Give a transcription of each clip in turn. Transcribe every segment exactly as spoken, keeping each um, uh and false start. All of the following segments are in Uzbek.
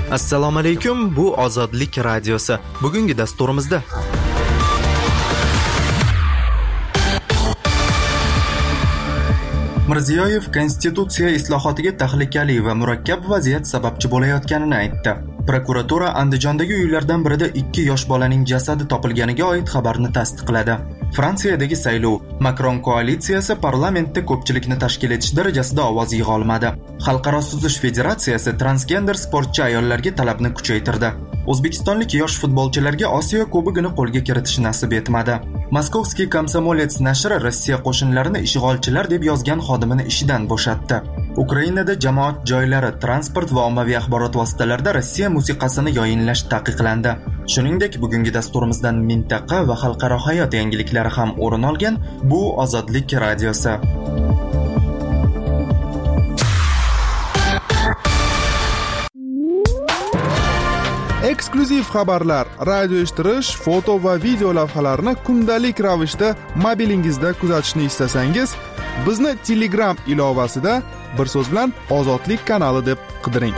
Assalomu alaykum, bu Ozodlik radiosi. Bugungi dasturimizda Mirziyoyev konstitutsiya islohotiga tahlikali va murakkab vaziyat sababchi bo'layotganini aytdi. Prokuratura Andijondagi uylardan birida ikki yosh bolaning jasadi topilganiga oid xabarni tasdiqladi. Fransiyadagi saylov, Makron koalitsiyasi parlamentda ko'pchilikni tashkil etish darajasida ovoz yig'a olmadi. Xalqaro suzish federatsiyasi transgender sportchi ayollarga talabni kuchaytirdi. O'zbekistonlik yosh futbolchilarga Osiyo kubogini qo'lga kiritish nasib etmadi. Moskovskiy Komsomolets nashri Rossiya qo'shinlarini ishg'olchilar deb yozgan xodimini ishidan bo'shatdi. Ukrainada jamoat joylari, transport va ommaviy axborot vositalarida Rossiya musiqasini yoyinlash taqiqlandi. Shuningdek, bugungi dasturimizdan mintaqa va xalqaro hayot yangiliklari ham o'rin olgan. Bu Ozodlik radiosi. Eksklyuziv xabarlar, radio eshittirish, foto va video lavhalarni kundalik ravishda mobilingizda kuzatishni istasangiz, bizni Telegram ilovasida bir so'z bilan Ozodlik kanali deb qidiring.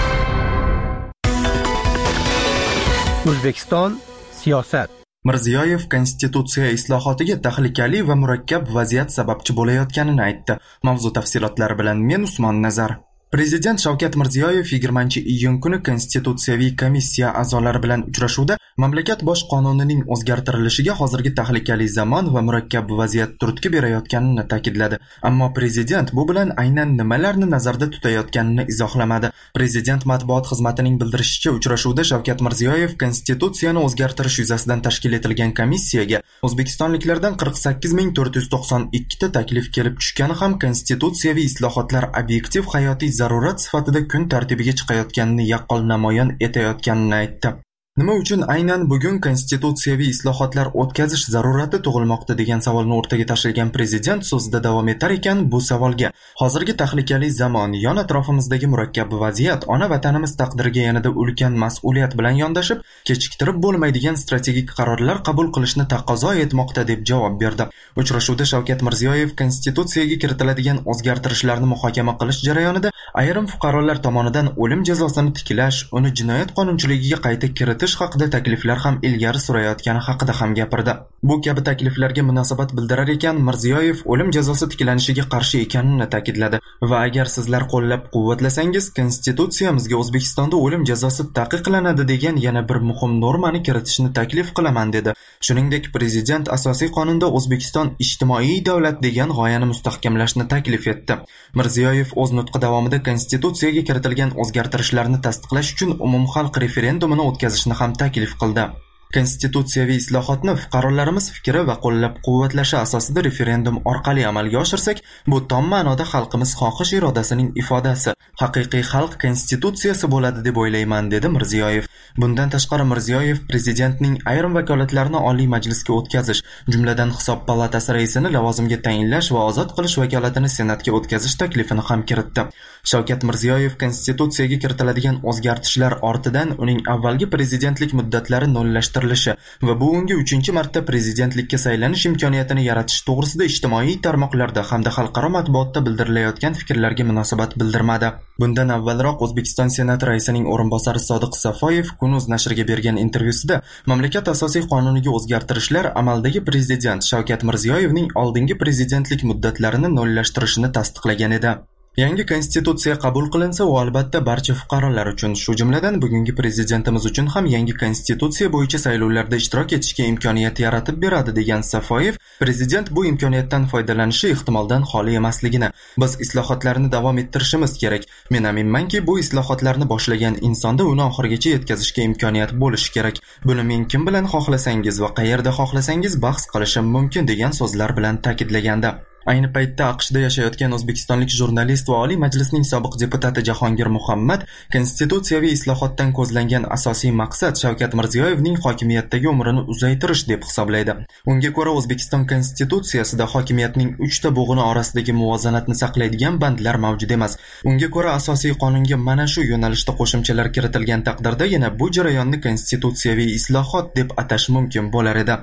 O'zbekiston siyosat. Mirziyoyev konstitutsiya islohotiga tahlikali va murakkab vaziyat sababchi bo'layotganini aytdi. Mavzu tafsilotlari bilan men Usmon Nazar. Prezident Shavkat Mirziyoyev yigirmanchi iyun kuni Konstitutsiyaviy komissiya a'zolari bilan uchrashuvda mamlakat bosh qonunining o'zgartirilishiga hozirgi tahlikali zamon va murakkab vaziyat turtki berayotganini ta'kidladi. Ammo prezident bu bilan aynan nimalarni nazarda tutayotganini izohlamadi. Prezident matbuot xizmatining bildirishicha, uchrashuvda Shavkat Mirziyoyev konstitutsiyani o'zgartirish yuzasidan tashkil etilgan komissiyaga o'zbekistonliklardan qirq sakkiz ming to'rt yuz to'qson ikki ta taklif kelib tushgani ham konstitutsiyaviy islohotlar obyektiv hayotiy zarurat sifatida kun tartibiga chiqayotganini yaqqol namoyon etayotganini aytdi. Nima uchun aynan bugun konstitutsiyaviy islohotlar o'tkazish zarurati tug'ilmoqda degan savolni o'rtaga tashlagan prezident so'zida davom etar ekan, bu savolga hozirgi tahlikali zamon, yon atrofimizdagi murakkab vaziyat, ona vatanimiz taqdiriga yanada ulkan mas'uliyat bilan yondashib, kechiktirib bo'lmaydigan strategik qarorlar qabul qilishni taqozo etmoqda deb javob berdi. Uchrashuvda Shavkat Mirziyoyev konstitutsiyaga kiritiladigan o'zgartirishlarni muhokama qilish jarayonida ayrim fuqarolar tomonidan o'lim jazosini tiklash, uni jinoyat qonunchiligiga qayta kiritish haqida takliflar ham ilgari surayotgani haqida ham gapirdi. Bu kabi takliflarga munosabat bildirar ekan, Mirziyoyev o'lim jazosi tiklanishiga qarshi ekanini ta'kidladi va agar sizlar qo'llab-quvvatlasangiz, konstitutsiyamizga O'zbekistonda o'lim jazosi taqiqlanadi degan yana bir muhim normani kiritishni taklif qilaman dedi. Shuningdek, prezident asosiy qonunda O'zbekiston ijtimoiy davlat degan g'oyani mustahkamlashni taklif etdi. Mirziyoyev o'z nutqi davomida konstitutsiyaga kiritilgan o'zgartirishlarni tasdiqlash uchun umumxalq referendumini o'tkazishni ham taklif qildi. Konstitutsiyaviy islohotni fuqarolarimiz fikri va qo'llab-quvvatlashi asosida referendum orqali amalga oshirsak, bu tom ma'noda xalqimiz xohish irodasining ifodasi, haqiqiy xalq konstitutsiyasi bo'ladi deb o'ylayman, dedi Mirziyoyev. Bundan tashqari Mirziyoyev prezidentning ayrim vakolatlarini Oliy Majlisga o'tkazish, jumladan Hisob palatasi raisini lavozimga tayinlash va ozod qilish vakolatini Senatga o'tkazish taklifini ham kiritdi. Shavkat Mirziyoyev konstitutsiyaga kiritiladigan o'zgartirishlar ortidan uning avvalgi prezidentlik muddatlari nollashtirilishi va bu unga uchinchi marta prezidentlikka saylanish imkoniyatini yaratish to'g'risida ijtimoiy tarmoqlarda hamda xalqaro matbuotda bildirilayotgan fikrlarga munosabat bildirmadi. Bundan avvalroq O'zbekiston Senati raisining o'rinbosari Sodiq Safoyev Kun.uz nashriga bergan intervyusida mamlakat asosiy qonuniga o'zgartirishlar amaldagi prezident Shavkat Mirziyoyevning oldingi prezidentlik muddatlarini nollashtirishini tasdiqlagan edi. Yangi konstitutsiya qabul qilinsa, u albatta barcha fuqarolar uchun, shu jumladan bugungi prezidentimiz uchun ham yangi konstitutsiya bo'yicha saylovlarda ishtirok etishga imkoniyat yaratib beradi degan Safoyev, prezident bu imkoniyatdan foydalanishi ehtimoldan xoli emasligini, biz islohotlarni davom ettirishimiz kerak. Men aminmanki, bu islohotlarni boshlagan insonda uni oxirigacha yetkazishga imkoniyat bo'lishi kerak. Buni men kim bilan xohlasangiz va qayerda xohlasangiz bahs qilishim mumkin degan so'zlar bilan ta'kidlagandi. Ayni paytda AQShda yashayotgan o'zbekistonlik jurnalist va Oliy Majlisning sobiq deputati Jahongir Muhammad konstitutsiyaviy islohotdan ko'zlangan asosiy maqsad Shavkat Mirziyoyevning hokimiyatdagi umrini uzaytirish deb hisoblaydi. Unga ko'ra, O'zbekiston konstitutsiyasida hokimiyatning uchta bo'g'ini orasidagi muvozanatni saqlaydigan bandlar mavjud emas. Unga ko'ra, asosiy qonunga mana shu yo'nalishda qo'shimchalar kiritilgan taqdirda yana bu jarayonni konstitutsiyaviy islohot deb atash mumkin bo'lar edi.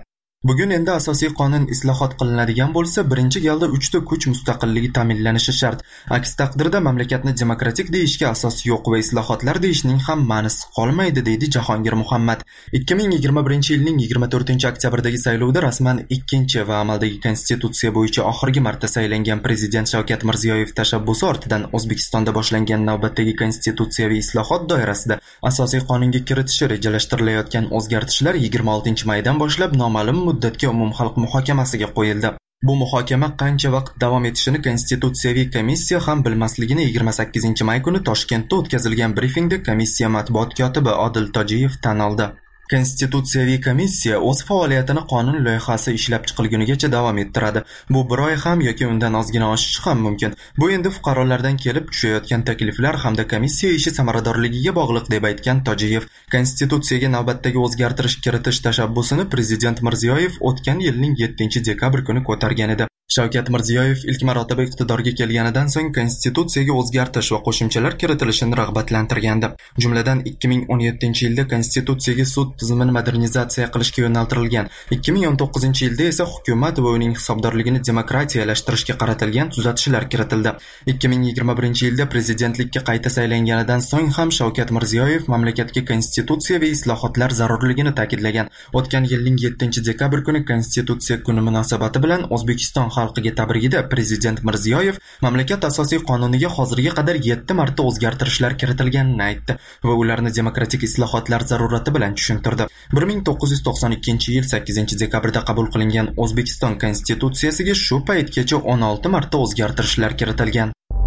Bugun endi asosiy qonun islohot qilinadigan bo'lsa, birinchi galda uchta kuch mustaqilligi ta'minlanishi shart. Aks taqdirda mamlakatni demokratik deyishga asos yo'q va islohotlar deyishning ham ma'nosi qolmaydi, deydi Jahongir Muhammad. ikki ming yigirma birinchi yilning yigirma to'rtinchi oktyabrdagi saylovda rasman ikkinchi va amaldagi konstitutsiya bo'yicha oxirgi marta saylangan prezident Shavkat Mirziyoyev tashabbusi ortidan O'zbekistonda boshlangan navbatdagi konstitutsiyaviy islohot doirasida asosiy qonunga kiritishi rejalashtirilayotgan o'zgartishlar yigirma oltinchi maydan boshlab noma'lum muddatga umumxalq muhokamasiga qo'yildi. Bu muhokama qancha vaqt davom etishini Konstitutsiyaviy komissiya ham bilmasligini yigirma sakkizinchi may kuni Toshkentda o'tkazilgan brifingda komissiya matbuot kotibi Odil Tojiyev tan oldi. Konstitutsiyaviy komissiya o'z faoliyatini qonun loyihasi ishlab chiqilgunigacha davom ettiradi. Bu bir oy ham yoki undan ozgina oshishi ham mumkin. Bu endi fuqarolardan kelib tushayotgan takliflar hamda komissiya ishi samaradorligiga bog'liq, deb aytgan Tojiyev. Konstitutsiyaga navbatdagi o'zgartirish kiritish tashabbusini prezident Mirziyoyev o'tgan yilning yettinchi dekabr kuni ko'targan edi. Shavkat Mirziyoyev ilk marotaba iqtidorga kelganidan so'ng konstitutsiyaga o'zgartirish va qo'shimchalar kiritilishini rag'batlantirgandi. Jumladan ikki ming o'n yettinchi yilda konstitutsiyaga sud tizimini modernizatsiya qilishga yo'naltirilgan, ikki ming o'n to'qqizinchi yilda esa hukumat va uning hisobdorligini demokratiyalashtirishga qaratilgan tuzatishlar kiritildi. ikki ming yigirma birinchi yilda prezidentlikka qayta saylanganidan so'ng ham Shavkat Mirziyoyev mamlakatga konstitutsiyaviy islohotlar zarurligini ta'kidlagan. O'tgan yilning yettinchi dekabr kuni konstitutsiya kuni munosabati bilan O'zbekiston xalqiga tabrigida prezident Mirziyoyev mamlakat asosiy qonuniga hozirga qadar yetti marta o'zgartirishlar kiritilganini aytdi va ularni demokratik islohotlar zarurati bilan tushuntirdi. bir ming to'qqiz yuz to'qson ikkinchi yil sakkizinchi dekabrda qabul qilingan O'zbekiston konstitutsiyasiga shu paytgacha o'n olti marta o'zgartirishlar kiritilgan.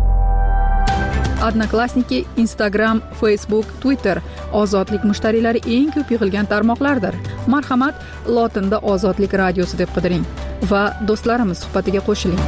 Odnoklassniki, Instagram, Facebook, Twitter ozodlik mushtariylari eng ko'p yig'ilgan tarmoqlardir. Marhamat, lotinda Ozodlik radiosi deb qidiring va do'stlarimiz suhbatiga qo'shiling.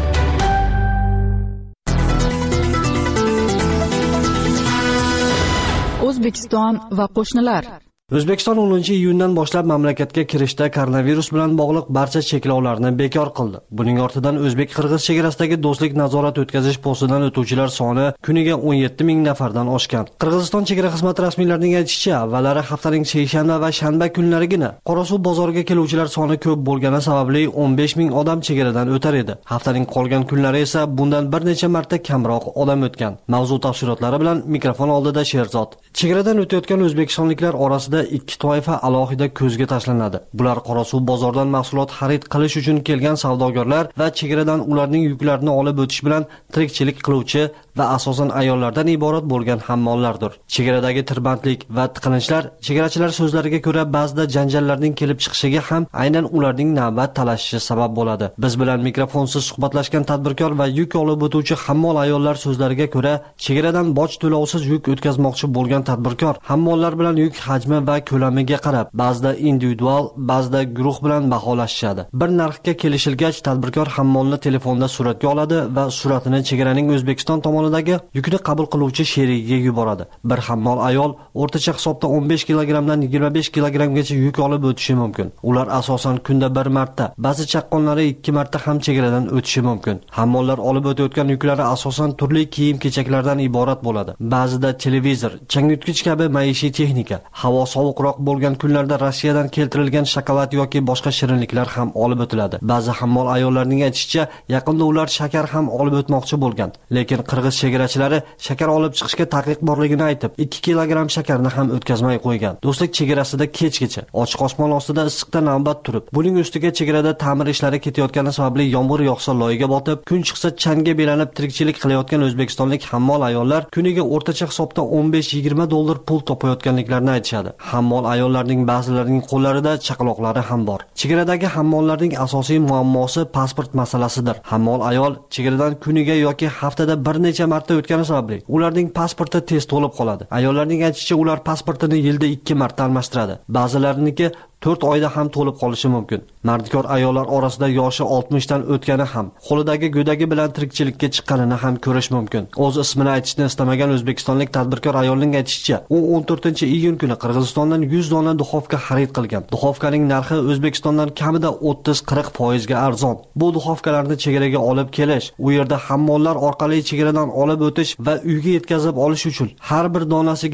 O'zbekiston va qo'shnilar. O'zbekiston o'ninchi iyundan boshlab mamlakatga kirishda koronavirus bilan bog'liq barcha cheklovlarni bekor qildi. Buning ortidan o'zbek-qirg'iz chegarasidagi do'stlik nazorat o'tkazish postidan o'tuvchilar soni kuniga o'n yetti ming nafardan oshgan. Qirg'iziston chegara xizmati rasmiylarining aytishicha, avvallari haftaning seshanba va shanba kunlarigina Qorasuv bozoriga keluvchilar soni ko'p bo'lgani sababli o'n besh ming odam chegaradan o'tar edi. Haftaning qolgan kunlari esa bundan bir necha marta kamroq odam o'tgan. Mavzu tafsilotlari bilan mikrofon oldida Sherzod. Chegaradan o'tayotgan o'zbekistonliklar orasida ikki toifa alohida ko'zga tashlanadi. Bular Qorasuv bozordan mahsulot xarid qilish uchun kelgan savdogarlar va chegaradan ularning yuklarini olib o'tish bilan tirikchilik qiluvchi va asosan ayollardan iborat bo'lgan hammollardir. Chegaradagi tirbandlik va tiqilinchlar chegarachilar so'zlariga ko'ra ba'zida janjallarning kelib chiqishiga ham aynan ularning navbat talashishi sabab bo'ladi. Biz bilan mikrofonsiz suhbatlashgan tadbirkor va yuk olib o'tuvchi hammol ayollar so'zlariga ko'ra, chegaradan boj to'lovsiz yuk o'tkazmoqchi bo'lgan tadbirkor hammollar bilan yuk hajmi va ko'lamiga qarab, ba'zida individual, ba'zida guruh bilan baholashadi. Bir narxga kelishilgach, tadbirkor hammolni telefonda suratga oladi va suratini chegaraning O'zbekiston tomonidagi yukni qabul qiluvchi sherigiga yuboradi. Bir hammol ayol o'rtacha hisobda o'n besh kilogrammdan yigirma besh kilogrammgacha yuk olib o'tishi mumkin. Ular asosan kunda bir marta, ba'zi chaqqonlari ikki marta ham chegaradan o'tishi mumkin. Hammollar olib o'tayotgan yuklari asosan turli kiyim-kechaklardan iborat bo'ladi. Ba'zida televizor, changyutgich kabi maishiy texnika, havo sovuqroq bo'lgan kunlarda Rossiyadan keltirilgan shokolad yoki boshqa shirinliklar ham olib o'tiladi. Ba'zi hammol ayollarning aytishicha, yaqinda ular shakar ham olib o'tmoqchi bo'lgan. Lekin qirg'iz chegarachilari shakar olib chiqishga taqiq borligini aytib, ikki kilogramm shakarni ham o'tkazmay qo'ygan. Do'stlik chegarasida kechgacha ochiq osmon ostida issiqda navbat turib, buning ustiga chegarada ta'mir ishlari ketayotgani sababli yomg'ir yog'sa loyiga botib, kun chiqsa changga belanib tirikchilik qilayotgan o'zbekistonlik hammol ayollar kuniga o'rtacha hisobda o'n besh yigirma dollar pul topayotganliklarini aytishadi. Hammol ayollarning ba'zilarining qo'llarida chaqaloqlari ham bor. Chegaradagi hammollarning asosiy muammosi pasport masalasidir. Hammol ayol chegaradan kuniga yoki haftada bir necha marta o'tgani sababli ularning pasporti tez to'lib qoladi. Ayollarning aytishicha, ular pasportini yilda ikki marta almashtiradi. Ba'zilariniki to'rt oyda ham to'lib qolishi mumkin. Mardikor ayollar orasida yoshi oltmishdan o'tgani ham, qo'lidagi go'dagi bilan tirikchilikka chiqqanini ham ko'rish mumkin. O'z ismini aytishni istamagan o'zbekistonlik tadbirkor ayolning aytishicha, u o'n to'rtinchi iyun kuni Qirg'izistondan yuz dona duxovka xarid qilgan. Duxovkaning narxi O'zbekistondan kamida o'ttiz qirq foiz ga arzon. Bu duxovkalarni chegaraga olib kelish, u yerda hammollar orqali chegaradan olib o'tish va uyga yetkazib olish uchun har bir donasiga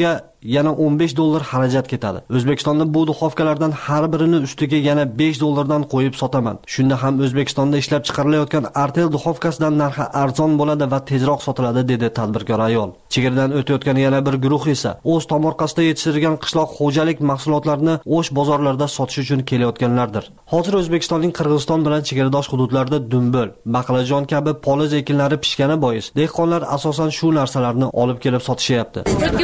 yana o'n besh dollar xarajat ketadi. O'zbekistonda bu duxovkalardan har birini ustiga yana besh dollardan qo'yib sotaman. Shunda ham O'zbekistonda ishlab chiqarilayotgan Artel duxovkasidan narxi arzon bo'ladi va tezroq sotiladi, dedi tadbirkor ayol. Chegaradan o'tayotgan yana bir guruh esa o'z tomorqasida yetishtirilgan qishloq xo'jalik mahsulotlarini o'sh bozorlarda sotish uchun kelayotganlardir. Hozir O'zbekistonning Qirg'iziston bilan chegaradosh hududlarida dumbul, baqlajon kabi poliz ekinlari pishgani bois dehqonlar asosan shu narsalarni olib kelib sotishyapti.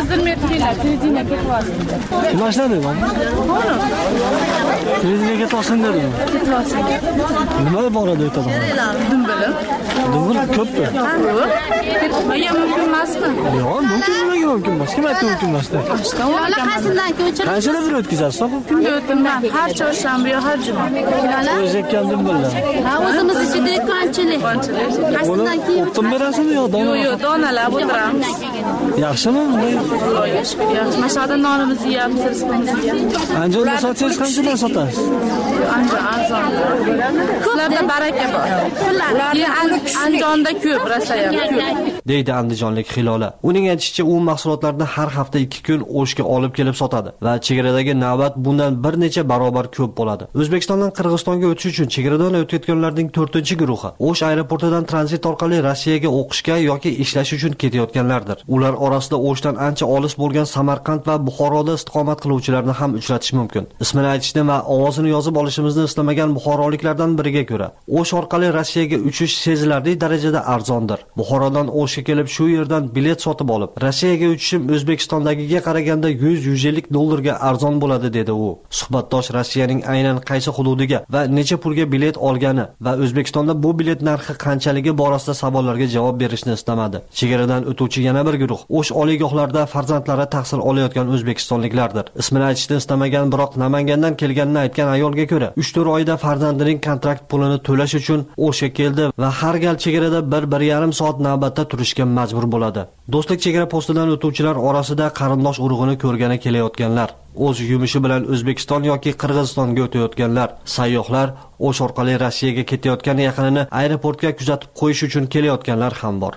Kim ashladi bu? Televiziyaga ketasan dedim. Ketasan. Nima boradi aytadi? Dumbilim. Dumbul ko'pmi? Menga mumkin emasmi? Yo'q, mumkin nimaga mumkin emas? Kim aytdi mumkin emas deb? Yo'q, qaysidan ko'chirib? Qanchalar bir o'tkazasiz? Kunda o'tmayman. Har chorshanba yo har juma. O'zi ekkan dumbullar. Ha, o'zimiz ichida qanchalik? Qaysidan keyin? O'tib berasizmi yo dona? Yo'q, yo'q, donalab o'tiramiz. Yaxshimi? Xudoga shukr, yaxshi. Mashada nonimizni yeyapmiz, rizqimizni yeyapmiz. Anjomda sotsangiz qanchadan sotasiz? Anjom arzon. Sizlarda baraka bor. Ularni Andijonda ko'p, rasayam ko'p. deydi andijonlik Hilola. Uning aytishicha, u mahsulotlarni har hafta ikki kun O'shga olib kelib sotadi va chegaradagi navbat bundan bir necha barobar ko'p bo'ladi. O'zbekistondan Qirg'izistonga o'tish uchun chegaradan o'tayotganlarning to'rtinchi guruhi O'sh aeroportidan tranzit orqali Rossiyaga o'qishga yoki ishlash uchun ketayotganlardir. Ular orasida O'shdan ancha olis bo'lgan Samarqand va Buxoroda istiqomat qiluvchilarni ham uchratish mumkin. Ismini aytishni va ovozini yozib olishimizni istamagan buxoroliklardan biriga ko'ra, O'sh orqali Rossiyaga uchish sezilarli darajada arzondir. Buxorodan O'shga kelib shu yerdan bilet sotib olib, Rossiyaga uchishim O'zbekistondagiga qaraganda yuz yuz ellik dollarga arzon bo'ladi, dedi u. Suhbatdosh Rossiyaning aynan qaysi hududiga va necha pulga bilet olgani va O'zbekistonda bu bilet narxi qanchaligi borasida savollarga javob berishni istamadi. Chegaradan o'tuvchi yana bir guruh O'sh oliygohlarida farzandlari tahsil olayotgan o'zbekistonliklardir. Ismini aytishni istamagan, biroq Namangandan kelganini aytgan ayolga ko'ra, uch to'rt oyda farzandining kontrakt pulini to'lash uchun O'shga keldi va har gal chegarada bir bir yarim soat navbatda turishga majbur bo'ladi. Do'stlik chegara postidan o'tuvchilar orasida qarindosh urug'ini ko'rgani kelayotganlar, o'z yumushi bilan O'zbekiston yoki Qirg'izistonga o'tayotganlar, sayyohlar, O'sh orqali Rossiyaga ketayotgan yaqinini aeroportga kuzatib qo'yish uchun kelayotganlar ham bor.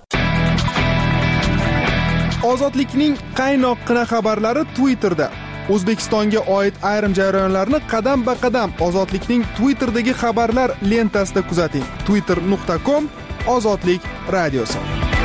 Ozodlikning qaynoqqina xabarlari Twitterda. O'zbekistonga oid ayrim jarayonlarni qadam-ba-qadam Ozodlikning Twitterdagi xabarlar lentasida kuzating. twitter nuqta com Ozodlik radiosi.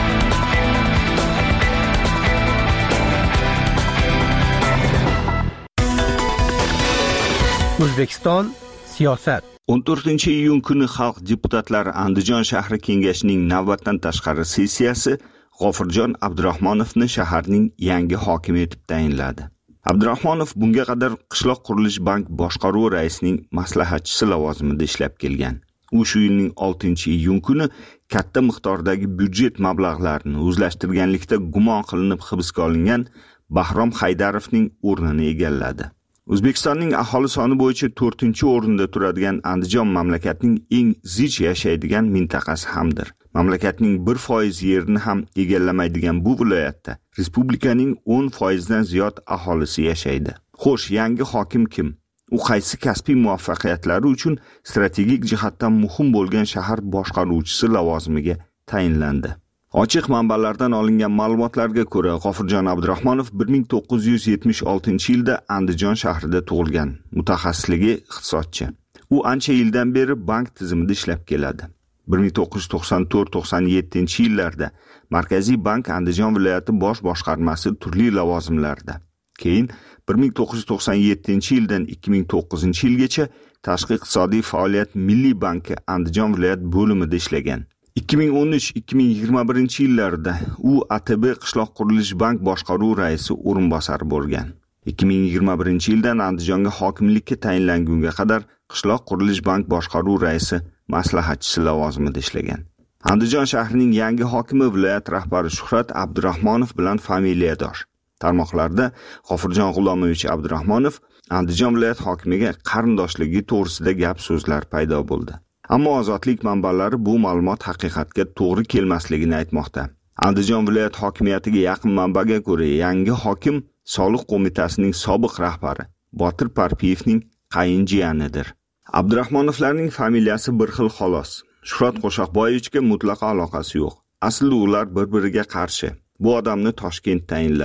O'zbekiston siyosat. o'n to'rtinchi iyun kuni Xalq deputatlari Andijon shahri kengashining navbatdan tashqari sessiyasi G'ofirjon Abdurahmonovni shaharning yangi hokimi etib tayinladi. Abdurahmonov bunga qadar Qishloq qurilish bank boshqaruvi raisining maslahatchisi lavozimida ishlab kelgan. U shu yilning oltinchi iyun kuni katta miqdordagi byudjet mablag'larini o'zlashtirganlikda gumon qilinib hibsga olingan Bahrom Haydarovning o'rnini egalladi. O'zbekistonning aholi soni bo'yicha to'rtinchi o'rinda turadigan Andijon mamlakatning eng zich yashaydigan mintaqasi hamdir. Mamlakatning bir foiz yerini ham egallamaydigan bu viloyatda respublikaning o'n foiz dan ziyod aholisi yashaydi. Xo'sh, yangi hokim kim? U qaysi kasbiy muvaffaqiyatlari uchun strategik jihatdan muhim bo'lgan shahar boshqaruvchisi lavozimiga tayinlandi? Ochiq manbalardan olingan ma'lumotlarga ko'ra, G'ofirjon Abdurahmonov bir ming to'qqiz yuz yetmish oltinchi yilda Andijon shahrida tug'ilgan. Mutaxassisligi iqtisodchi. U ancha yildan beri bank tizimida ishlab keladi. bir ming to'qqiz yuz to'qson to'rt to'qson yettinchi yillarda Markaziy bank Andijon viloyati bosh boshqarmasi turli lavozimlarda. Keyin bir ming to'qqiz yuz to'qson yettinchi yildan ikki ming to'qqizinchi yilgacha Tashqi iqtisodiy faoliyat Milliy banki Andijon viloyat bo'limida ishlagan. ikki ming o'n uch ikki ming yigirma birinchi yillarda u A T B Qishloq qurilish bank boshqaruvi raisi o'rinbosari bo'lgan. ikki ming yigirma birinchi yildan Andijonga hokimlikka tayinlangunga qadar Qishloq qurilish bank boshqaruvi raisi maslahatchisi lavozimida ishlagan. Andijon shahrining yangi hokimi viloyat rahbari Shuhrat Abdurahmonov bilan familiyadosh. Tarmoqlarda G'ofirjon G'ulomovich Abdurahmonov Andijon viloyat hokimiga qarindoshligi to'g'risida gap so'zlar paydo bo'ldi. Ammo Ozodlik manbalari bu ma'lumot haqiqatga to'g'ri kelmasligini aytmoqda. Andijon viloyat hokimiyatiga yaqin manbaga ko'ra, yangi hokim Soliq qo'mitasining sobiq rahbari Botir Parpiyevning qayinjiyanidir. Abdurahmonovlarning familiyasi bir xil xolos. Shuhrat Qo'shaqboyevichga mutlaqo aloqasi yo'q. Aslida ular bir-biriga qarshi. Bu odamni Toshkent tayinladi.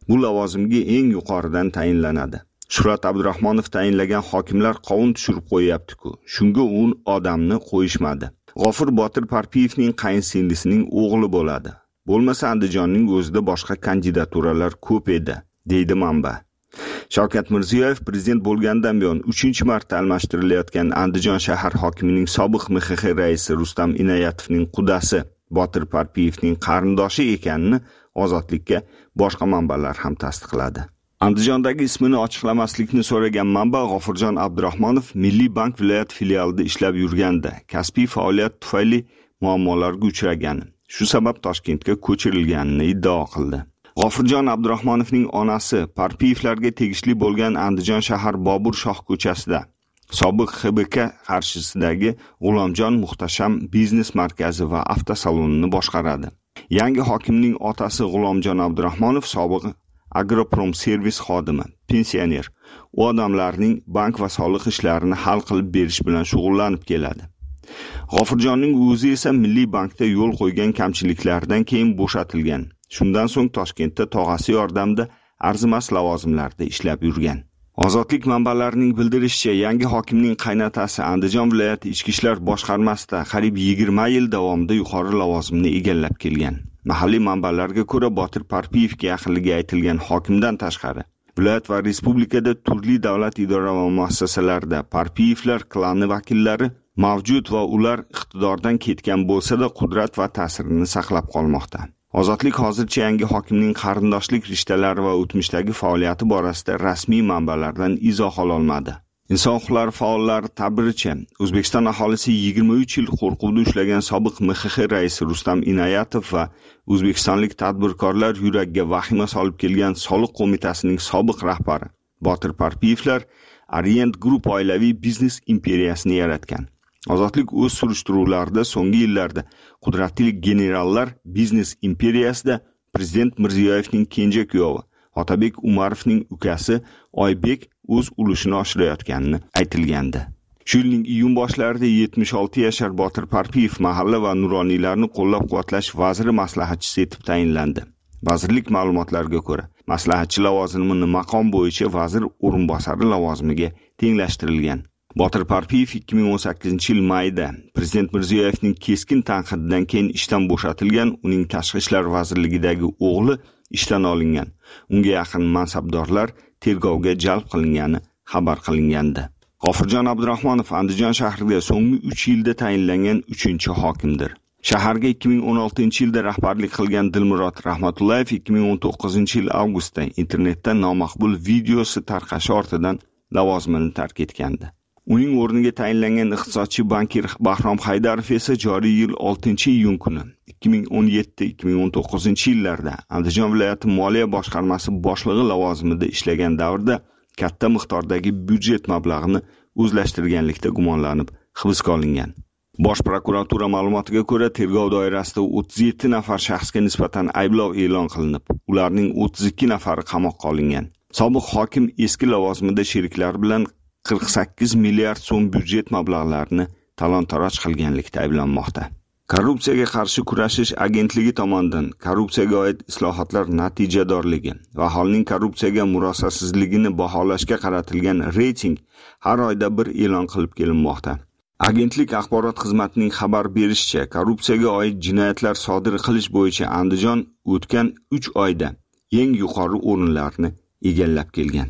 Bu lavozimga eng yuqoridan tayinlanadi. Shuhrat Abdurahmonov tayinlagan hokimlar qovun tushirib qo'yapti-ku. Shunga u odamni qo'yishmadi. G'ofur Botir Parpiyevning qayinsingilisining o'g'li bo'ladi. Bo'lmasa Andijonning o'zida boshqa kandidaturalar ko'p edi, deydi manba. Shavkat Mirziyoyev prezident bo'lgandan buyon uchinchi marta almashtirilayotgan Andijon shahar hokimining sobiq M X X raisi Rustam Inoyatovning qudasi Botir Parpiyevning qarindoshi ekanini Ozodlikka boshqa manbalar ham tasdiqladi. Andijondagi ismini ochiqlamaslikni so'ragan manba G'ofurjon Abdurahmonov Milliy bank viloyat filialida ishlab yurganda kasbiy faoliyat tufayli muammolarga uchragan. Shu sabab Toshkentga ko'chirilganini iddao qildi. G'ofurjon Abdurahmonovning onasi Parpiyevlarga tegishli bo'lgan Andijon shahar Bobur Shoh ko'chasida sobiq X B K qarshisidagi G'ulomjon Muhtasham biznes markazi va avtosalonini boshqaradi. Yangi hokimning otasi G'ulomjon Abdurahmonov sobiq Agroprom servis xodimi, pensioner. U odamlarning bank va soliq ishlarini hal qilib berish bilan shug'ullanib keladi. G'ofurjonning o'zi esa Milliy bankda yo'l qo'ygan kamchiliklardan keyin bo'shatilgan. Shundan so'ng Toshkentda tog'asi yordamida arzimas lavozimlarda ishlab yurgan. Ozodlik manbalarining bildirishicha, yangi hokimning qaynotasi Andijon viloyati ichki ishlar boshqarmasida qariyb yigirma yil davomida yuqori lavozimni egallab kelgan. Mahalliy manbalarga ko'ra Botir Parpiyevga yaqinligi aytilgan hokimdan tashqari viloyat va respublikada turli davlat idora va muassasalarida Parpiyevlar klani vakillari mavjud va ular iqtidordan ketgan bo'lsa-da qudrat va ta'sirini saqlab qolmoqda. Ozodlik hozircha yangi hokimning qarindoshlik rishtalari va o'tmishdagi faoliyati borasida rasmiy manbalardan izoh ola olmadi. Inson huquqlari faollari ta'biricha, O'zbekiston aholisi yigirma uch yil qo'rquvda ushlagan sobiq M X X raisi Rustam Inoyatov va o'zbekistonlik tadbirkorlar yuragiga vahima solib kelgan soliq qo'mitasining sobiq rahbari Botir Parpiyevlar Orient Group oilaviy biznes imperiyasini yaratgan. Ozodlik o'z surishtiruvlarida so'nggi yillarda qudratli generallar biznes imperiyasida prezident Mirziyoyevning kenja kuyovi Otabek Umarovning ukasi Oybek o'z ulushini oshirayotganini aytilgandi. Shu yilning iyun boshlarida yetmish olti yashar Botir Parpiyev mahalla va nuroniylarni qo'llab-quvvatlash vaziri maslahatchisi etib tayinlandi. Vazirlik ma'lumotlariga ko'ra, maslahatchi lavozimini maqom bo'yicha vazir o'rinbosari lavozimiga tenglashtirilgan. Botir Parpiyev ikki ming o'n sakkizinchi yil mayida prezident Mirziyoyevning keskin tanqididan keyin ishdan bo'shatilgan, uning tashqi ishlar vazirligidagi o'g'li ishdan olingan. Unga yaqin mansabdorlar tergovga jalb qilingani xabar qilingandi. G'ofurjon Abdurahmonov Andijon shahriga so'nggi uch yilda tayinlangan uchinchi hokimdir. Shaharga ikki ming o'n oltinchi yilda rahbarlik qilgan Dilmurod Rahmatullayev ikki ming o'n to'qqizinchi yil avgustda internetda nomaqbul videosi tarqashi ortidan lavozimini tark etgandi. Uning o'rniga tayinlangan iqtisodchi bankir Bahrom Haydarov esa joriy yil oltinchi iyun kuni ikki ming o'n yetti ikki ming o'n to'qqizinchi yillarda Andijon viloyati moliya boshqarmasi boshlig'i lavozimida ishlagan davrda katta miqdordagi byudjet mablag'ini o'zlashtirganlikda gumonlanib hibsga olingan. Bosh prokuratura ma'lumotiga ko'ra, tergov doirasida o'ttiz yetti nafar shaxsga nisbatan ayblov e'lon qilinib, ularning o'ttiz ikki nafari qamoqqa olingan. Sobiq hokim eski lavozimida sheriklari bilan qirq sakkiz milliard so'm byudjet mablag'larini talon-taroj qilganlikda ayblanmoqda. Korrupsiyaga qarshi kurashish agentligi tomonidan korrupsiyaga oid islohotlar natijadorligi va aholining korrupsiyaga murosasizligini baholashga qaratilgan reyting har oyda bir e'lon qilib kelinmoqda. Agentlik axborot xizmatining xabar berishicha, korrupsiyaga oid jinoyatlar sodir qilish bo'yicha Andijon o'tgan uch oyda eng yuqori o'rinlarni egallab kelgan.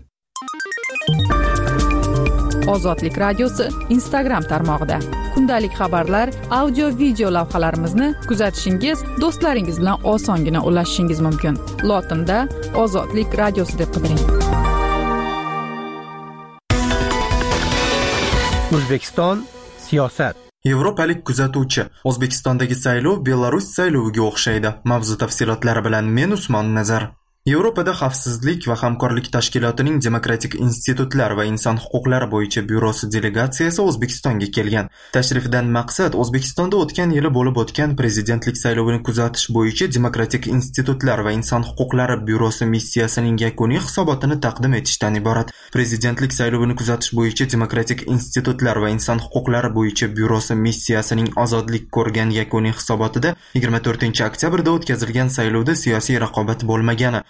Ozodlik radiosi Instagram tarmog'ida kundalik xabarlar, audio video lavhalarimizni kuzatishingiz, do'stlaringiz bilan osongina ulashishingiz mumkin. Lotinda Ozodlik radiosi deb qidiring. O'zbekiston siyosat. Yevropalik kuzatuvchi: O'zbekistondagi saylov Belarus sayloviga o'xshaydi. Mavzu tafsilotlari bilan men Usmon Nazar. Yevropada xavfsizlik va hamkorlik tashkilotining demokratik institutlar va inson huquqlari bo'yicha byurosi delegatsiyasi O'zbekistonga kelgan. Tashrifdan maqsad O'zbekistonda o'tgan yili bo'lib o'tgan prezidentlik saylovini kuzatish bo'yicha demokratik institutlar va inson huquqlari byurosi missiyasining yakuniy hisobotini taqdim etishdan iborat. Prezidentlik saylovini kuzatish bo'yicha demokratik institutlar va inson huquqlari bo'yicha byurosi missiyasining ozodlik ko'rgan yakuniy hisobotida yigirma to'rtinchi oktyabrda o'tkazilgan saylovda siyosiy raqobat bo'lmagani,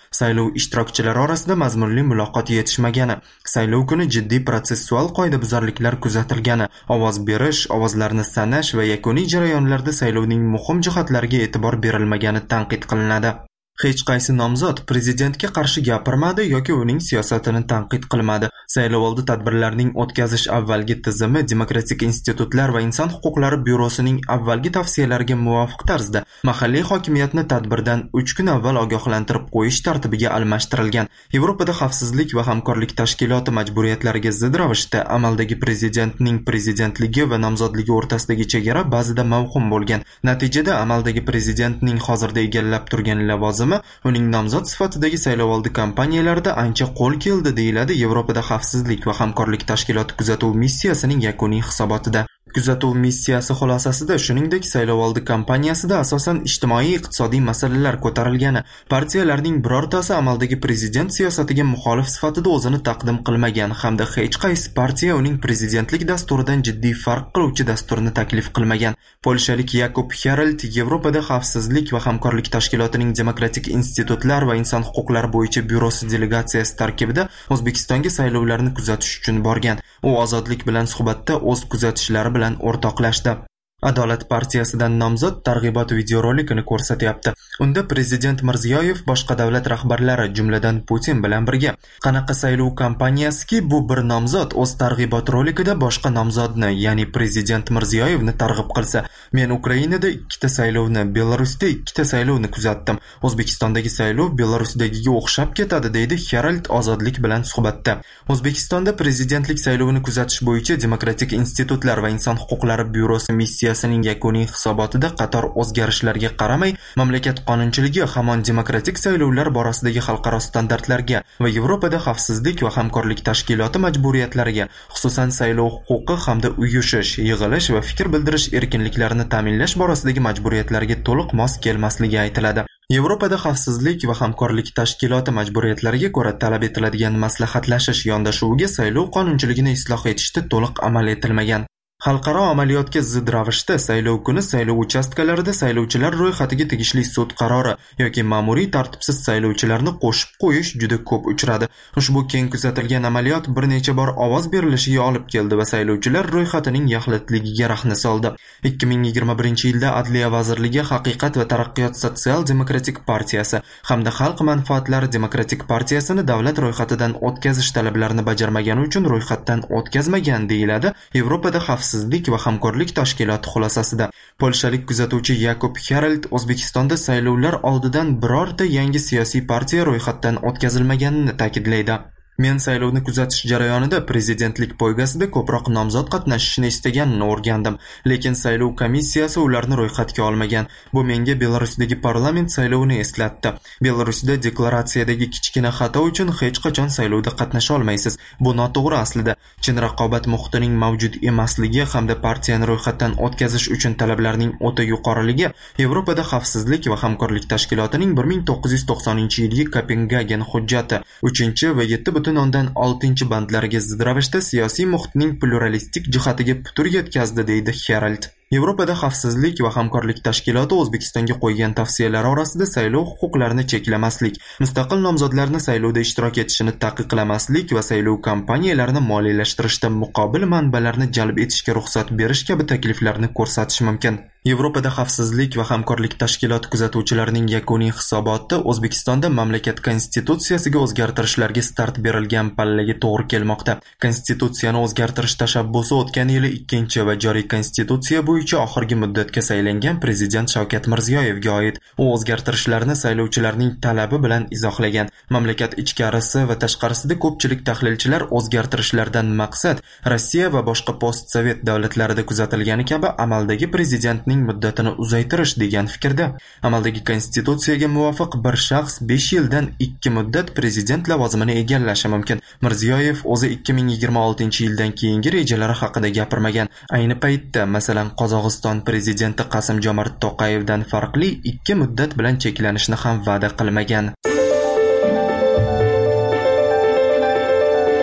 saylov ishtirokchilari orasida mazmunli muloqot yetishmagani, saylov kuni jiddiy protsessual qoidabuzarliklar kuzatilgani, ovoz berish, ovozlarni sanash va yakuniy jarayonlarda saylovning muhim jihatlariga e'tibor berilmagani tanqid qilinadi. Hech qaysi nomzod prezidentga qarshi gapirmadi yoki uning siyosatini tanqid qilmadi. Saylovoldi tadbirlarining o'tkazish avvalgi tizimi Demokratik institutlar va inson huquqlari byurosining avvalgi tavsiyalariga muvofiq tarzda mahalliy hokimiyatni tadbirdan uch kun avval ogohlantirib qo'yish tartibiga almashtirilgan. Yevropada xavfsizlik va hamkorlik tashkiloti majburiyatlariga zid ravishda amaldagi prezidentning prezidentligi va nomzodligi o'rtasidagi chegara ba'zida mavhum bo'lgan. Natijada amaldagi prezidentning hozirda egallab turgan lavozimi uning nomzod sifatidagi saylovoldi kampaniyalarida ancha qo'l keldi deyiladi Yevropada xavfsizlik va hamkorlik tashkiloti kuzatuv missiyasining yakuniy hisobotida. Kuzatuv missiyasi xulosasida shuningdek saylovoldi kampaniyasida asosan ijtimoiy-iqtisodiy masalalar ko'tarilgani, partiyalarning birortasi amaldagi prezident siyosatiga muxolif sifatida o'zini taqdim qilmagan hamda hech qaysi partiya uning prezidentlik dasturidan jiddiy farq qiluvchi dasturni taklif qilmagan. Polshalik Yakub Herald Yevropada xavfsizlik va hamkorlik tashkilotining Demokratik institutlar va inson huquqlari bo'yicha byurosi delegatsiyasi tarkibida O'zbekistonga saylovlarni kuzatish uchun borgan. U ozodlik bilan suhbatda o'z kuzatishlari bilan o'rtoqlashdi. Adolat partiyasidan nomzod targ'ibot videorolikini ko'rsatyapti. Unda prezident Mirziyoyev boshqa davlat rahbarlari, jumladan Putin bilan birga. Qanaqa saylov kampaniyasiki, bu bir nomzod o'z targ'ibot rolikida boshqa nomzodni, ya'ni prezident Mirziyoyevni targ'ib qilsa, men Ukrainada ikkita saylovni, Belarusda ikkita saylovni kuzatdim. O'zbekistondagi saylov Belarusdagiga o'xshab ketadi, deydi Herald ozodlik bilan suhbatda. O'zbekistonda prezidentlik saylovini kuzatish bo'yicha Demokratik institutlar va inson huquqlari byurosi missiyasi Siyosining yakuniy hisobotida qator o'zgarishlarga qaramay, mamlakat qonunchiligi hamon demokratik saylovlar borasidagi xalqaro standartlarga va Yevropada xavfsizlik va hamkorlik tashkiloti majburiyatlariga, xususan saylov huquqi hamda uyushish, yig'ilish va fikr bildirish erkinliklarini ta'minlash borasidagi majburiyatlarga to'liq mos kelmasligi aytiladi. Yevropada xavfsizlik va hamkorlik tashkiloti majburiyatlariga ko'ra talab etiladigan maslahatlashish yondashuviga saylov qonunchiligini isloh etishda to'liq amal etilmagan. Xalqaro amaliyotga zid ravishda saylov kuni saylov uchastkalarida saylovchilar ro'yxatiga tegishli sud qarori yoki ma'muriy tartibsiz saylovchilarni qo'shib qo'yish juda ko'p uchradi. Ushbu keng kuzatilgan amaliyot bir necha bor ovoz berilishiga olib keldi va saylovchilar ro'yxatining yaxlitligiga rahna soldi. ikki ming yigirma birinchi yilda Adliya vazirligi Haqiqat va taraqqiyot sotsial-demokratik partiyasi hamda Xalq manfaatlari demokratik partiyasini davlat ro'yxatidan o'tkazish talablarini bajarmagani uchun ro'yxatdan o'tkazmagan deyiladi Yevropada xavfsizlik va hamkorlik tashkiloti xulosasida. Polshalik kuzatuvchi Yakub Herald O'zbekistonda saylovlar oldidan birorta yangi siyosiy partiya ro'yxatdan o'tkazilmaganini ta'kidlaydi. Men saylovni kuzatish jarayonida prezidentlik poygasida ko'proq nomzod qatnashishini istaganini o'rgandim, lekin saylov komissiyasi ularni ro'yxatga olmagan. Bu menga Belarusdagi parlament saylovini eslatdi. Belarusda deklaratsiyadagi kichkina xato uchun hech qachon saylovda qatnasha olmaysiz. Bu noto'g'ri aslida. Chin raqobat muhitining mavjud emasligi hamda partiyani ro'yxatdan o'tkazish uchun talablarning o'ta yuqoriligi Yevropada xavfsizlik va hamkorlik tashkilotining bir ming to'qqiz yuz to'qsoninchi yilgi Kopengagen hujjati uchinchi va yetti butun o'ndan oltinchi bandlariga zid ravishda siyosiy muhitning pluralistik jihatiga putur yetkazdi, deydi Herald. Yevropada xavfsizlik va hamkorlik tashkiloti O'zbekistonga qo'ygan tavsiyalar orasida saylov huquqlarini cheklamaslik, mustaqil nomzodlarni saylovda ishtirok etishini taqiqlamaslik va saylov kampaniyalarini moliyalashtirishda muqobil manbalarni jalb etishga ruxsat berish kabi takliflarni ko'rsatish mumkin. Yevropada xavfsizlik va hamkorlik tashkiloti kuzatuvchilarining yakuniy hisobotida O'zbekistonda mamlakat konstitutsiyasiga o'zgartirishlarga start berilgan pallaga to'g'ri kelmoqda. Konstitutsiyani o'zgartirish tashabbusi o'tgan yili ikkinchi va joriy konstitutsiya bo'yicha oxirgi muddatga saylangan prezident Shavkat Mirziyoyevga oid. U o'zgartirishlarni saylovchilarning talabi bilan izohlagan. Mamlakat ichkarisi va tashqarisida ko'pchilik tahlilchilar o'zgartirishlardan maqsad Rossiya va boshqa postsovet davlatlarida kuzatilgani kabi amaldagi prezidentning muddatini uzaytirish degan fikrda. Amaldagi konstitutsiyaga muvofiq bir shaxs besh yildan ikki muddat prezident lavozimini egallashi mumkin. Mirziyoyev o'zi ikki ming yigirma oltinchi yildan keyingi rejalari haqida gapirmagan. Ayni paytda, masalan, Qozog'iston prezidenti Qasim-Jomart To'qayevdan farqli ikki muddat bilan cheklanishni ham va'da qilmagan.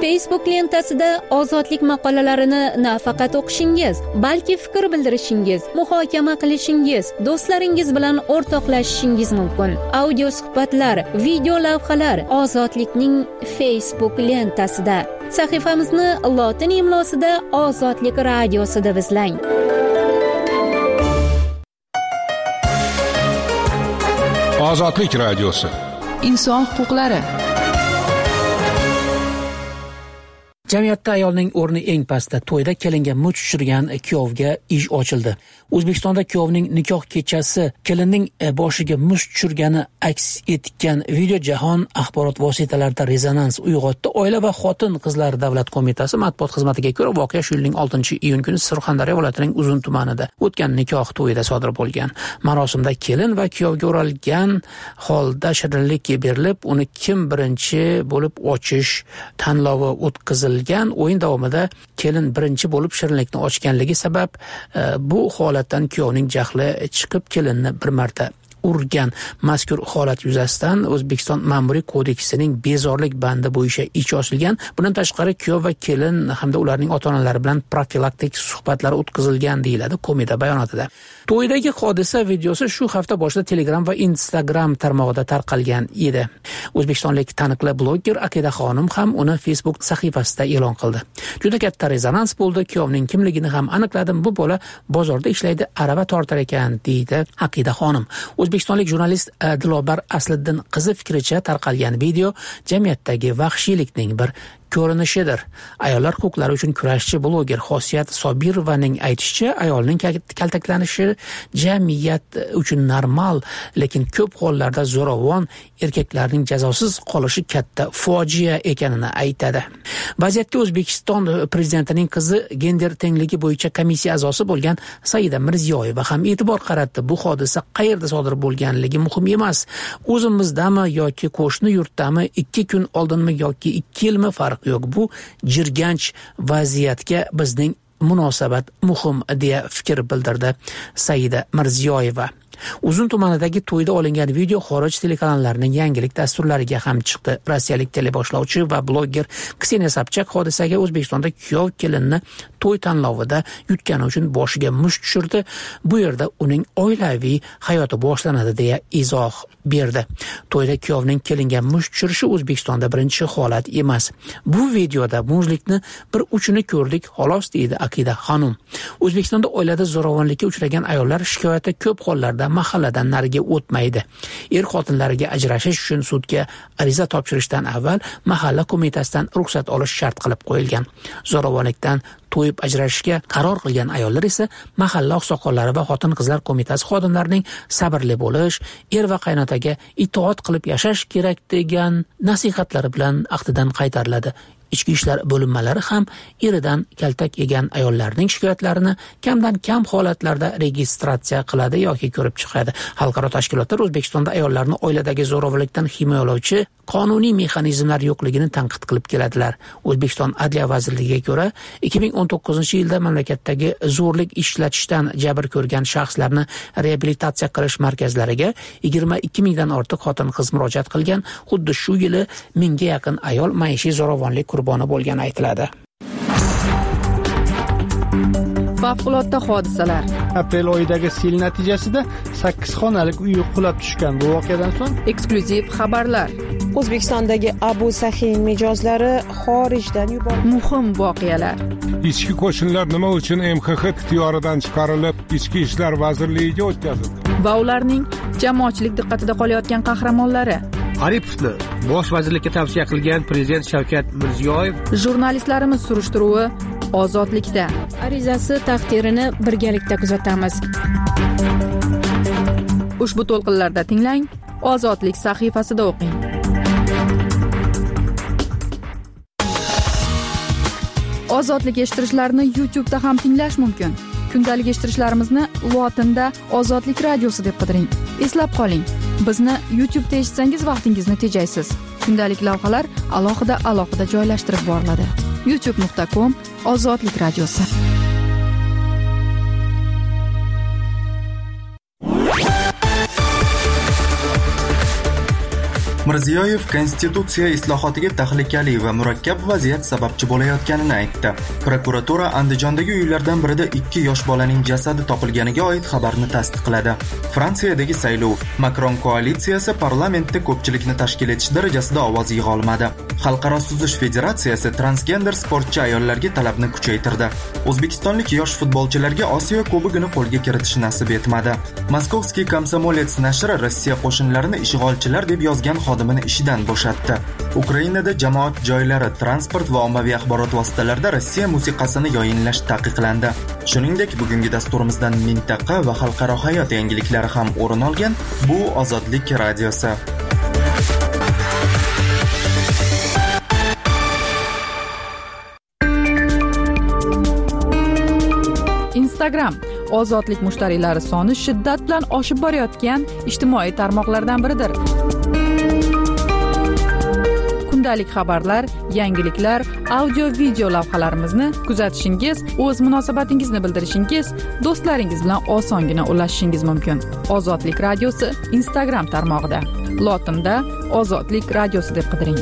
Facebook lentasida ozodlik maqolalarini nafaqat o'qishingiz, balki fikr bildirishingiz, muhokama qilishingiz, do'stlaringiz bilan o'rtoqlashishingiz mumkin. Audio suhbatlar, video lavhalar Ozodlikning Facebook lentasida. Sahifamizni lotin imlosida Ozodlik radiosida izlang. Ozodlik radiosi. Inson huquqlari. Jamiyatda ayolning o'rni eng pastda. To'yda kelinga mut tushirgan kuyovga ish ochildi. O'zbekistonda kuyovning nikoh kechasi kelinning boshiga muz tushirgani aks etgan video jahon axborot vositalarida rezonans uyg'otdi. Oila va xotin qizlar davlat qo'mitasi matbuot xizmatiga ko'ra, voqea shu yilning oltinchi iyun kuni Surxondaryo viloyatining Uzun tumanida o'tgan nikoh to'yida sodir bo'lgan. Marosimda kelin va kuyovga o'ralgan holda shirinlik berilib, uni kim birinchi bo'lib ochish tanlovi o'tkazilgan. O'yin davomida kelin birinchi bo'lib shirinlikni ochganligi sabab e, bu holatdan kuyovning jahli chiqib kelinni bir marta urgan. Mazkur holat yuzasidan O'zbekiston Ma'muriy kodeksining bezorlik bandi bo'yicha ish ochilgan. Bundan tashqari kuyov va kelin hamda ularning ota-onalari bilan profilaktik suhbatlar o'tkazilgan deyiladi qo'mita bayonotida. To'ydagi hodisa videosi shu hafta boshida Telegram va Instagram tarmog'ida tarqalgan edi. O'zbekistonlik taniqli bloger Aqida Xonim ham uni Facebook sahifasida e'lon qildi. Juda katta rezonans bo'ldi. Kuyovning kimligini ham aniqladim. Bu bola bozorda ishlaydi, arava tortar ekan, deydi Aqida Xonim. O'zbekistonlik jurnalist Dilobar Asliddin qizi fikricha tarqalgan video jamiyatdagi vahshiylikning bir ko'rinishidir. Ayollar huquqlari uchun kurashchi bloger Xosiyat Sobirovaning aytishicha, ayolning kaltaklanishi jamiyat uchun normal, lekin ko'p hollarda zo'ravon erkaklarning jazosiz qolishi katta fojia ekanini aytadi. Vaziyatga O'zbekiston prezidentining qizi gender tengligi bo'yicha komissiya a'zosi bo'lgan Saida Mirziyoyeva ham e'tibor qaratdi. Bu hodisa qayerda sodir bo'lganligi muhim emas. O'zimizdami yoki qo'shni yurtdami, ikki kun oldinmi yoki ikki yilmi farq yo'q. Bu jirganch vaziyatga bizning munosabat muhim, deya fikr bildirdi Saida Mirziyoyeva. Uzun tumanidagi to'yda olingan video xorij telekanallarining yangilik dasturlariga ham chiqdi. Rossiyalik teleboshlovchi va bloger Kseniya Sobchak hodisaga O'zbekistonda kuyov kelinni to'y tanlovida yutgani uchun boshiga musht tushirdi. Bu yerda uning oilaviy hayoti boshlanadi, deya izoh berdi. To'yda kuyovning kelinga musht tushirishi O'zbekistonda birinchi holat emas. Bu videoda muzlikni bir uchini ko'rdik, xolos, deydi Aqida Xonim. O'zbekistonda oilada zo'ravonlikka uchragan ayollar shikoyati ko'p hollarda mahalladan nariga o'tmaydi. Er xotinlariga ajrashish uchun sudga ariza topshirishdan avval mahalla qo'mitasidan ruxsat olish shart qilib qo'yilgan. Zo'ravonlikdan to'yib ajrashishga qaror qilgan ayollar esa mahalla oqsoqollari va xotin-qizlar qo'mitasi xodimlarining sabrli bo'lish, er va qaynotaga itoat qilib yashash kerak degan nasihatlari bilan ahdidan qaytariladi. Ichki ishlar bo'linmalari ham eridan kaltak yegan ayollarning shikoyatlarini kamdan kam holatlarda registratsiya qiladi yoki ko'rib chiqadi. Xalqaro tashkilotlar O'zbekistonda ayollarni oiladagi zo'ravonlikdan himoyalovchi qonuniy mexanizmlar yo'qligini tanqid qilib keladilar. O'zbekiston Adliya vazirligiga ko'ra, ikki ming o'n to'qqizinchi yilda mamlakatdagi zo'rlik ishlatishdan jabr ko'rgan shaxslarni reabilitatsiya qilish markazlariga yigirma ikki mingdan ortiq xotin-qiz murojaat qilgan. Xuddi shu yili mingga yaqin ayol maishiy zo'ravonlik qurboni bo'lgani aytiladi. Favqulodda hodisalar. Aprel oyidagi sel natijasida sakkiz xonalik uy qulab tushgan. Bu voqeadan so'ng eksklyuziv xabarlar. O'zbekistondagi Abu Sahiy mijozlari xorijdan yuborildi. Muhim voqealar. Ichki qo'shinlar nima uchun M X X ixtiyoridan chiqarilib, Ichki ishlar vazirligiga o'tkazildi? Va ularning jamoatchilik diqqatida qolayotgan qahramonlari. Aripovni bosh vazirlikka tavsiya qilgan prezident Shavkat Mirziyoyev. Jurnalistlarimiz surishtiruvi Ozodlikda. Arizasi taqdirini birgalikda kuzatamiz. Ushbu to'lqinlarda tinglang, Ozodlik sahifasida o'qing. Ozodlik eshittirishlarni YouTube da ham tinglash mumkin. Kundalik eshittirishlarimizni lotinda Ozodlik radiosi deb qidiring. Eslab qoling, bizni YouTube da eshitsangiz vaqtingizni tejaysiz. Kundalik lavhalar alohida alohida joylashtirib boriladi. youtube nuqta com Ozodlik radiosi. Mirziyoyev konstitutsiya islohotiga tahlikali va murakkab vaziyat sababchi bo'layotganini aytdi. Prokuratura Andijondagi uylardan birida ikki yosh bolaning jasadi topilganiga oid xabarni tasdiqladi. Fransiyadagi saylov. Makron koalitsiyasi parlamentda ko'pchilikni tashkil etish darajasida ovoz yig'a olmadi. Xalqaro suzish federatsiyasi transgender sportchi ayollarga talabni kuchaytirdi. O'zbekistonlik yosh futbolchilarga Osiyo Kubogini qo'lga kiritish nasib etmadi. Moskovskiy Komsomolets nashri Rossiya qo'shinlarini ishg'olchilar deb yozgan xodimini ishidan bo'shatdi. Ukrainada jamoat joylari, transport va ommaviy axborot vositalarida Rossiya musiqasini yoyinlash taqiqlandi. Shuningdek, bugungi dasturimizdan mintaqa va xalqaro hayot yangiliklari ham o'rin olgan. Bu Ozodlik radiosi. Instagram ozodlik mushtariylari soni shiddat bilan oshib borayotgan ijtimoiy tarmoqlardan biridir. Kundalik xabarlar, yangiliklar, audio video lavhalarimizni kuzatishingiz, o'z munosabatingizni bildirishingiz, do'stlaringiz bilan osongina ulashishingiz mumkin. Ozodlik radiosi Instagram tarmog'ida. Lotinda Ozodlik radiosi deb qidiring.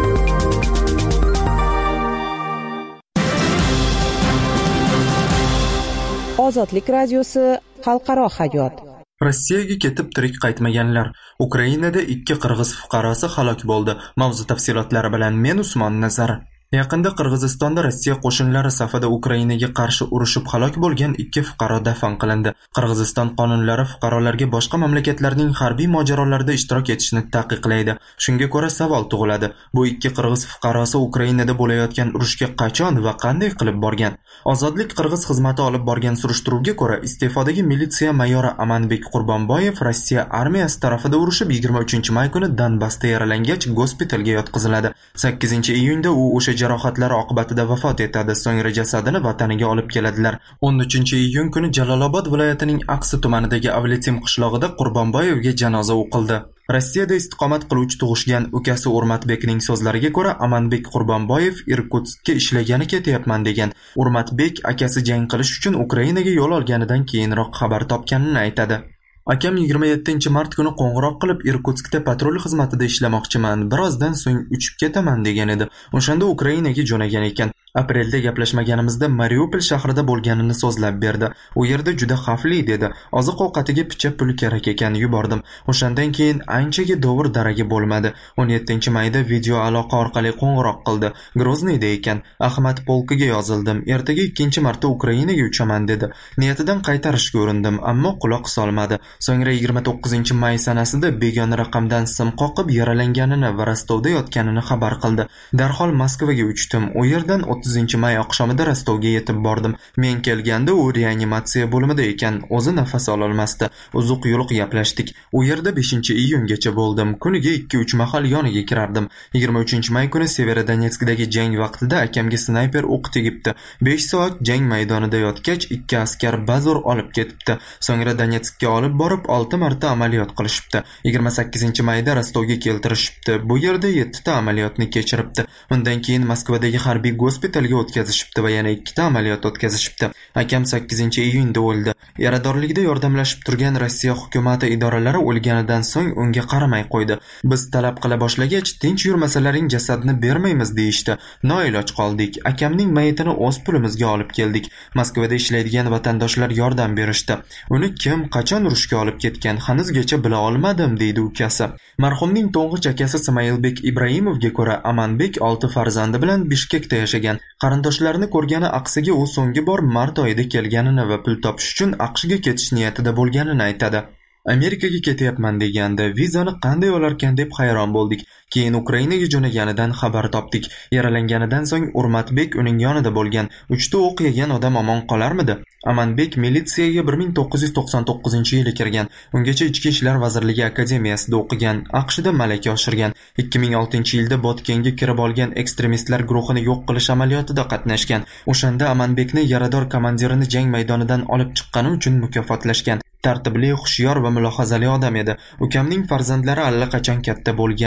Ozodlik radiosi xalqaro hayot. Rossiyaga ketib tirik qaytmaganlar. Ukrainada ikki qirg'iz fuqarosi halok bo'ldi. Mavzu tafsilotlari bilan men Usmon Nazar. Yaqinda Qirg'izistonda Rossiya qo'shinlari safida Ukrainaga qarshi urushib halok bo'lgan ikki fuqaro dafn qilindi. Qirg'iziston qonunlari fuqarolarga boshqa mamlakatlarning harbiy mojarolarida ishtirok etishni taqiqlaydi. Shunga ko'ra savol tug'iladi. Bu ikki qirg'iz fuqarosi Ukrainada bo'layotgan urushga qachon va qanday qilib borgan? Ozodlik Qirg'iz xizmati olib borgan surishtiruvga ko'ra, iste'fodagi militsiya mayori Amanbek Qurbonboyev Rossiya armiyasi tarafida urushib yigirma uchinchi may kuni Donbassda yaralangach gospitalga yotqiziladi. sakkizinchi iyunda u o'sha jarohatlari oqibatida vafot etadi. So'ngra jasadini vataniga olib keladilar. o'n uchinchi iyun kuni Jalolobod viloyatining Aqsi tumanidagi Avletim qishlog'ida Qurbonboyevga janoza o'qildi. Rossiyada istiqomat qiluvchi tug'ishgan ukasi Urmatbekning so'zlariga ko'ra, Amanbek Qurbonboyev Irkutskka ishlagani ketyapman degan. Urmatbek akasi jang qilish uchun Ukrainaga yo'l olganidan keyinroq xabar topganini aytadi. Akam yigirma yettinchi mart kuni qo'ng'iroq qilib Irkutskda patrul xizmatida ishlamoqchiman, birozdan so'ng uchib ketaman degan edi. O'shanda Ukrainaga jo'nagan ekan. Aprelda gaplashmaganimizda Mariupol shahrida bo'lganini so'zlab berdi. U yerda juda xavfli dedi. Oziq-ovqatiga picha pul kerak ekan, yubordim. O'shandan keyin anchaga dovur daragi bo'lmadi. o'n yettinchi mayda video aloqa orqali qo'ng'iroq qildi. Grozniyda ekan. Ahmad polkiga yozildim. Ertaga ikkinchi marta Ukrainaga uchaman dedi. Niyatidan qaytarishga urindim, ammo quloq solmadi. So'ngra yigirma to'qqizinchi may sanasida begona raqamdan sim qoqib yaralanganini va Rostovda yotganini xabar qildi. Darhol Moskvaga uchdim. U yerdan o'ttizinchi may oqshomida Rostovga yetib bordim. Men kelganda u reanimatsiya bo'limida ekan, o'zi nafas ola olmasdi. Uzuq yo'liq gaplashdik. U yerda beshinchi iyungacha bo'ldim. Kuniga ikki uch mahal yoniga kirardim. yigirma uchinchi may kuni Severodonetskdagi jang vaqtida akamga snayper o'q tegibdi. besh soat jang maydonida yotgach, ikki askar bazo'r olib ketibdi. So'ngra Donetskka olib borib olti marta amaliyot qilishibdi. yigirma sakkizinchi mayda Rostovga keltirishibdi. Bu yerda yetti ta amaliyotni kechiribdi. Undan keyin Moskvadagi harbiy gospitalga o'tkazishibdi va yana ikkita amaliyot o'tkazishibdi. Akam sakkizinchi iyunda o'ldi. Yaradorlikda yordamlashib turgan Rossiya hukumati idoralari o'lganidan so'ng unga qaramay qo'ydi. Biz talab qila boshlagach, tinch yurmasalaring jasadni bermaymiz deyishdi. Noiloj qoldik. Akamning mayitini o'z pulimizga olib keldik. Moskvada ishlaydigan vatandoshlar yordam berishdi. Uni kim, qachon urushga olib ketgan hanuzgacha bila olmadim deydi ukasi. Marhumning to'ng'ich akasi Smailbek Ibrahimovga ko'ra, Amanbek olti farzandi bilan Bishkekda yashagan. Qarindoshlarini ko'rgani Aqsiga u so'nggi bor mart oyida kelganini va pul topish uchun AQShga ketish niyatida bo'lganini aytadi. Amerikaga ketyapman deganda vizani qanday olarkan deb hayron bo'ldik. Keyin Ukrainaga jo'naganidan xabar topdik. Yaralanganidan so'ng Urmatbek uning yonida bo'lgan. uchta o'q yegan odam omon qolarmidi? Amanbek militsiyaga bir ming to'qqiz yuz to'qson to'qqizinchi yili kirgan. Ungacha Ichki ishlar vazirligi akademiyasida o'qigan. AQShda malaka oshirgan. ikki ming oltinchi yilda Botkenga kirib olgan ekstremistlar guruhini yo'q qilish amaliyotida qatnashgan. O'shanda Amanbekni yarador komandirini jang maydonidan olib chiqqani uchun mukofotlashgan. Tartibli, xushyor va mulohazali odam edi. Ukamning farzandlari allaqachon katta bo'lgan. Hatto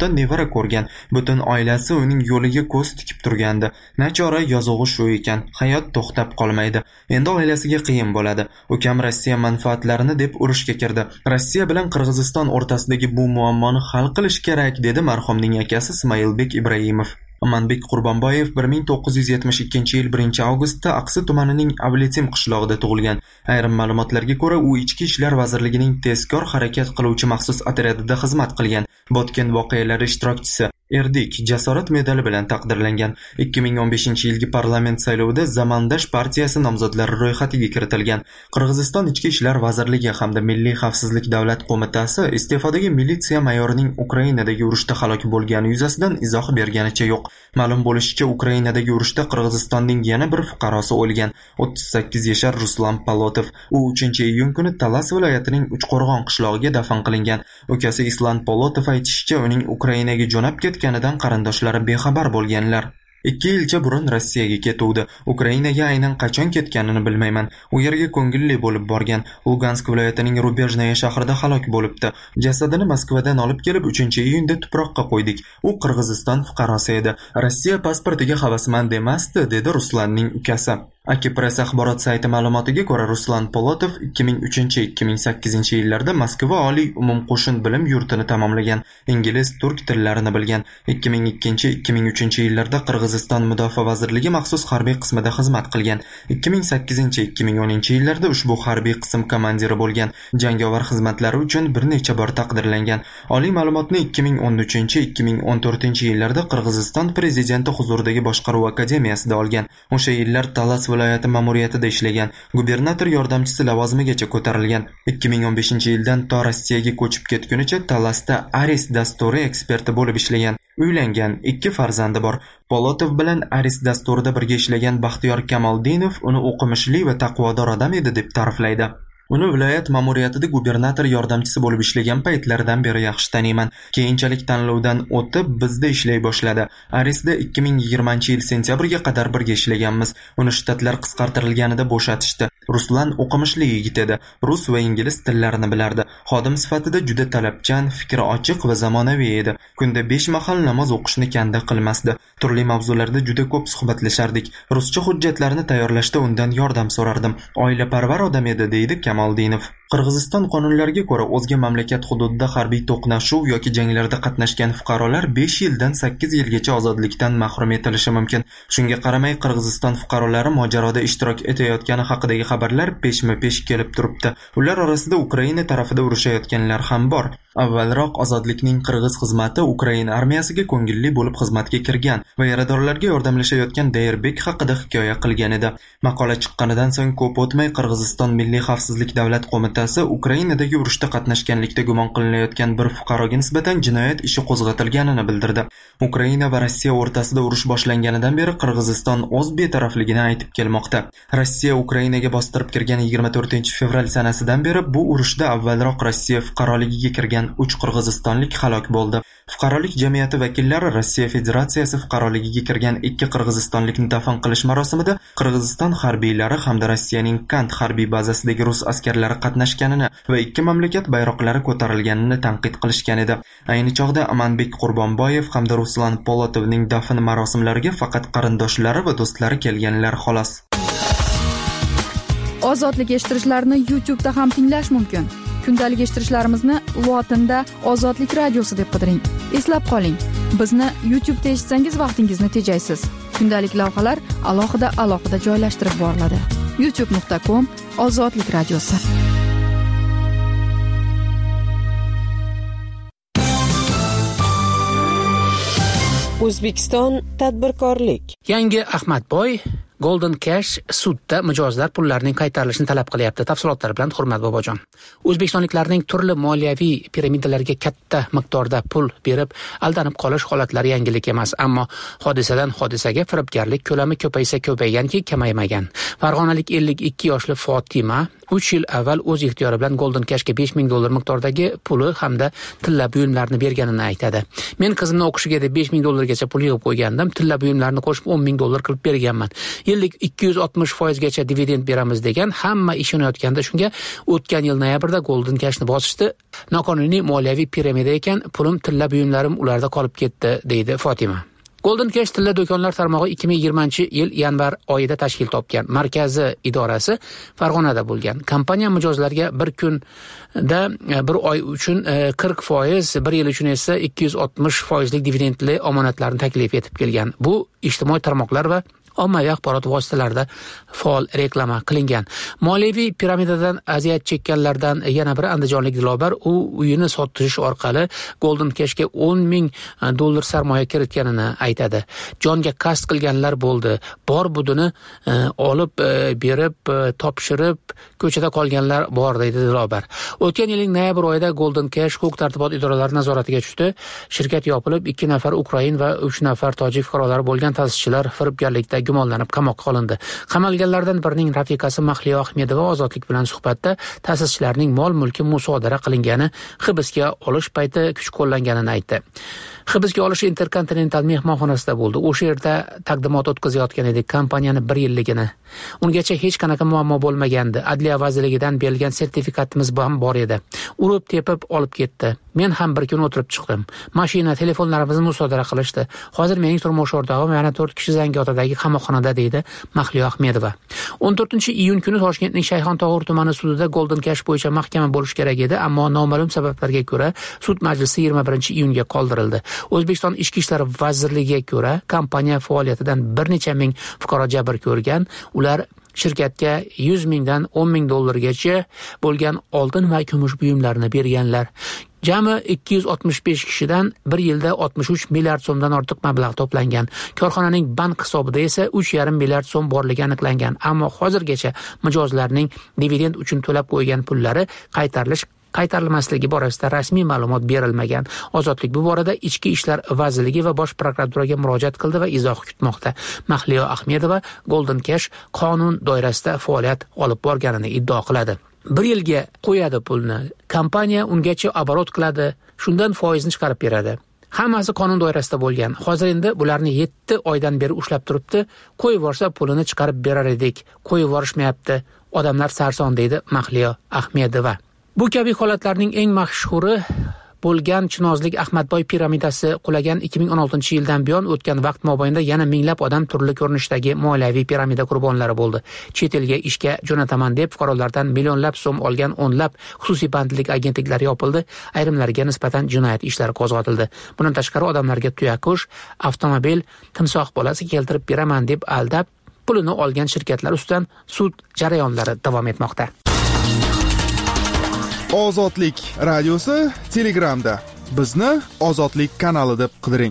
yoshda nevara ko'rgan. Butun oilasi uning yo'liga ko'z tikib turgandi. Nachora yozug'i shu ekan. Hayot to'xtab qolmaydi. Endi oilasiga qiyin bo'ladi. Ukam Rossiya manfaatlarini deb urushga kirdi. Rossiya bilan Qirg'iziston o'rtasidagi bu muammoni hal qilish kerak, dedi marhumning akasi Ismoilbek Ibrahimov. Amanbek Qurbonboyev bir ming to'qqiz yuz yetmish ikkinchi yil birinchi avgustda Aqsi tumanining Abletim qishlog'ida tug'ilgan. Ayrim ma'lumotlarga ko'ra, u Ichki ishlar vazirligining tezkor harakat qiluvchi maxsus otryadida xizmat qilgan. Botken voqealari ishtirokchisi. Erdik jasorat medali bilan taqdirlangan. ikki ming o'n beshinchi yilgi parlament saylovida Zamandash partiyasi nomzodlari ro'yxatiga kiritilgan. Qirg'iziston Ichki ishlar vazirligi hamda Milliy xavfsizlik davlat qo'mitasi iste'fodagi militsiya mayorining Ukrainadagi urushda halok bo'lgani yuzasidan izoh berganicha yo'q. Ma'lum bo'lishicha, Ukrainadagi urushda Qirg'izistonning yana bir fuqarosi o'lgan. o'ttiz sakkiz yashar Ruslan Polotov. U uchinchi iyun kuni Talas viloyatining Uchqo'rg'on qishlog'iga dafn qilingan. Ukasi Islan Polotov aytishicha, uning Ukrainaga jo'nab ketganidan qarindoshlari bexabar bo'lganlar. ikki yilcha burun Rossiyaga ketuvdi. Ukrainaga aynan qachon ketganini bilmayman. U yerga ko'ngilli bo'lib borgan. Lugansk viloyatining Rubejnaya shahrida halok bo'libdi. Jasadini Moskvadan olib kelib uchinchi iyunda tuproqqa qo'ydik. U Qirg'iziston fuqarosi edi. Rossiya pasportiga havasmand emasdi, dedi Ruslanning ukasi. Akipress axborot sayti ma'lumotiga ko'ra, Ruslan Polotov ikki ming uchinchi ikki ming sakkizinchi yillarda Moskva oliy umumqo'shin bilim yurtini tamomlagan. Ingliz, turk tillarini bilgan. ikki ming ikkinchi ikki ming uchinchi yillarda Qirg'iziston Mudofaa vazirligi maxsus harbiy qismida xizmat qilgan. ikki ming sakkizinchi ikki ming o'ninchi yillarda ushbu harbiy qism komandiri bo'lgan. Jangovar xizmatlari uchun bir necha bor taqdirlangan. Oliy ma'lumotni ikki ming o'n uchinchi ikki ming o'n to'rtinchi yillarda Qirg'iziston prezidenti huzuridagi boshqaruv akademiyasida olgan. O'sha yillar Talas viloyati ma'muriyatida ishlagan. Gubernator yordamchisi lavozimigacha ko'tarilgan. ikki ming o'n beshinchi yildan to Rossiyaga ko'chib ketgunicha Talasda Aris dasturi eksperti bo'lib ishlagan. Uylangan, ikki farzandi bor. Polotov bilan Aris dasturida birga ishlagan Baxtiyor Kamoldinov uni o'qimishli va taqvodor odam edi deb ta'riflaydi. Uni viloyat ma'muriyatida gubernator yordamchisi bo'lib ishlagan paytlaridan beri yaxshi taniyman. Keyinchalik tanlovdan o'tib bizda ishlay boshladi. Arisda ikki ming yigirmanchi yil sentyabrga qadar birga ishlaganmiz. Uni shtatlar qisqartirilganida bo'shatishdi. Ruslan o'qimishli yigit edi. Rus va ingliz tillarini bilardi. Xodim sifatida juda talabchan, fikri ochiq va zamonaviy edi. Kunda besh mahal namoz o'qishni kanda qilmasdi. Turli mavzularda juda ko'p suhbatlashardik. Ruscha hujjatlarni tayyorlashda undan yordam so'rardim. Oilaparvar odam edi, deydi Kamoldinov. Qirg'iziston qonunlariga ko'ra, o'zga mamlakat hududida harbiy to'qnashuv yoki janglarda qatnashgan fuqarolar besh yildan sakkiz yilgacha ozodlikdan mahrum etilishi mumkin. Shunga qaramay, Qirg'iziston fuqarolari mojaroda ishtirok etayotgani haqidagi xabarlar peshma-pesh kelib turibdi. Ular orasida Ukraina tarafida urushayotganlar ham bor. Avvalroq ozodlikning qirg'iz xizmati Ukraina armiyasiga ko'ngilli bo'lib xizmatga kirgan va yaradorlarga yordamlashayotgan Dayrbek haqida hikoya qilgan edi. Maqola chiqqanidan so'ng ko'p o'tmay Qirg'iziston Milliy xavfsizlik davlat qo'mitasi Ukrainadagi urushda qatnashganlikda gumon qilinayotgan bir fuqaroga nisbatan jinoyat ishi qo'zg'atilganini bildirdi. Ukraina va Rossiya o'rtasida urush boshlanganidan beri Qirg'iziston o'z betarafligini aytib kelmoqda. Rossiya Ukrainaga bostirib kirgan yigirma to'rtinchi fevral sanasidan beri bu urushda avvalroq Rossiya fuqaroligiga kirgan uch qirg'izistonlik halok bo'ldi. Fuqarolik jamiyati vakillari Rossiya Federatsiyasi fuqaroligiga kirgan ikki qirg'izistonlikni dafn qilish marosimida Qirg'iziston harbiylari hamda Rossiyaning Kant harbiy bazasidagi rus askarlari qatnashganini va ikki mamlakat bayroqlari ko'tarilganini tanqid qilishgan edi. Ayni chog'da Amanbek Qurbonboyev hamda Ruslan Polotovning dafn marosimlariga faqat qarindoshlari va do'stlari kelganlar xolos. Ozodlik eshittirishlarni YouTube'da ham tinglash mumkin. Kundalik eshittirishlarimizni lotinda Ozodlik radiosi deb qidiring. Eslab qoling, bizni YouTube'da eshitsangiz vaqtingizni tejaysiz. Kundalik lavhalar alohida alohida joylashtirib boriladi. youtube nuqta com Ozodlik radiosi. O'zbekiston tadbirkorlik. Yangi Ahmadboy Golden Cash sudda mijozlar pullarining qaytarilishini talab qilyapti. Tafsilotlar bilan Hurmat Bobojon. O'zbekistonliklarning turli moliyaviy piramidalarga katta miqdorda pul berib aldanib qolish holatlari yangilik emas, ammo hodisadan hodisaga firibgarlik ko'lami ko'paysa ko'payganki kamaymagan. Farg'onalik ellik ikki yoshli Fotima uch yil avval o'z ixtiyori bilan Golden Cashga besh ming dollar miqdordagi puli hamda tilla buyumlarni berganini aytadi. Men qizimni o'qishiga deb besh ming dollargacha pul yig'ib qo'ygandim. Tilla buyumlarni qo'shib o'n ming dollar qilib berganman. yillik ikki yuz oltmish foizgacha dividend beramiz degan, hamma ishonayotganda shunga o'tgan yil noyabrda Golden Cashni bosishdi. Noqonuniy moliyaviy piramida ekan, pulim, tilla buyumlarim ularda qolib ketdi, deydi Fotima. Golden Cash tilla do'konlar tarmog'i ikki ming yigirmanchi yil yanvar oyida tashkil topgan. Markazi idorasi Farg'onada bo'lgan. Kompaniya mijozlarga bir kunda bir oy uchun qirq foiz, bir yil uchun esa ikki yuz oltmish foizlik dividendli omonatlarni taklif etib kelgan. Bu ijtimoiy tarmoqlar va ommaviy axborot vositalarida faol reklama qilingan. Moliyaviy piramidadan aziyat chekkanlardan yana biri andijonlik Dilobar, u uyini sotish orqali Golden Cashga o'n ming dollar sarmoya kiritganini aytadi. Jonga qasd qilganlar bo'ldi. Bor budini e, olib e, berib, e, topshirib, ko'chada qolganlar bor, deydi Dilobar. O'tgan yilning noyabr oyida Golden Cash huquq tartibot idoralari nazoratiga tushdi. Shirkat yopilib, ikki nafar Ukrain va uch nafar tojik fuqarolari bo'lgan ta'sischilar firibgarlikda gumonlanib qamoqqa olindi. Qamalganlardan birining rafiqasi Mahliyo Ahmedova Ozodlik bilan suhbatda ta'sischilarning mol-mulki musodara qilingani, hibsga olish payti kuch qo'llanganini aytdi. Hibsga olish Intercontinental mehmonxonasida bo'ldi. O'sha yerda taqdimot o'tkazayotgan edik, kompaniyani bir yilligini. Ungacha hech qanaqa muammo bo'lmagandi. Adliya vazirligidan berilgan sertifikatimiz ham bor edi. Urib tepib olib ketdi. Men ham bir kun o'tirib chiqdim. Mashina, telefonlarimizni musodara qilishdi. Hozir mening turmush o'rtog'im yana to'rt kishi Zangiotadagi qamoqxonada, deydi Mahliyo Ahmedova. o'n to'rtinchi iyun kuni Toshkentning Shayxontohur tumani sudida Golden Cash bo'yicha mahkama bo'lish kerak edi, ammo noma'lum sabablarga ko'ra sud majlisi yigirma birinchi iyunga qoldirildi. O'zbekiston Ichki ishlar vazirligiga ko'ra, kompaniya faoliyatidan bir necha ming fuqaro jabr ko'rgan. Ular shirkatga yuz mingdan o'n ming dollargacha bo'lgan oltin va kumush buyumlarni berganlar. Jami ikki yuz oltmish besh kishidan bir yilda oltmish uch milliard so'mdan ortiq mablag' to'plangan. Korxonaning bank hisobida esa uch yarim milliard so'm borligi aniqlangan. Ammo hozirgacha mijozlarning dividend uchun to'lab qo'ygan pullari qaytarilish qaytarilmasligi borasida rasmiy ma'lumot berilmagan. Ozodlik bu borada Ichki ishlar vazirligi va Bosh prokuraturaga murojaat qildi va izoh kutmoqda. Mahliyo Ahmedova Golden Cash qonun doirasida faoliyat olib borganini iddao qiladi. Bir yilga qo'yadi pulni. Kompaniya ungacha oborot qiladi, shundan foizni chiqarib beradi. Hammasi qonun doirasida bo'lgan. Hozir endi bularni yetti oydan beri ushlab turibdi. Qo'yib yuborsa pulini chiqarib berar edik. Qo'yib yuborishmayapti. Odamlar sarson, deydi Mahliyo Ahmedova. Bu kabi holatlarning eng mashhuri bo'lgan Chinozlik Ahmadboy piramidasi qulagan ikki ming o'n oltinchi yildan buyon o'tgan vaqt mobaynida yana minglab odam turli ko'rinishdagi moliyaviy piramida qurbonlari bo'ldi. Chet elga ishga jo'nataman deb fuqarolardan millionlab so'm olgan o'nlab xususiy bandlik agentliklari yopildi, ayrimlariga nisbatan jinoyat ishlari qo'zg'atildi. Bundan tashqari odamlarga tuyaqush, avtomobil, timsoh bolasi keltirib beraman deb aldab, pulini olgan shirkatlar ustidan sud jarayonlari davom etmoqda. Ozodlik radiosi Telegramda. Bizni Ozodlik kanali deb qidiring.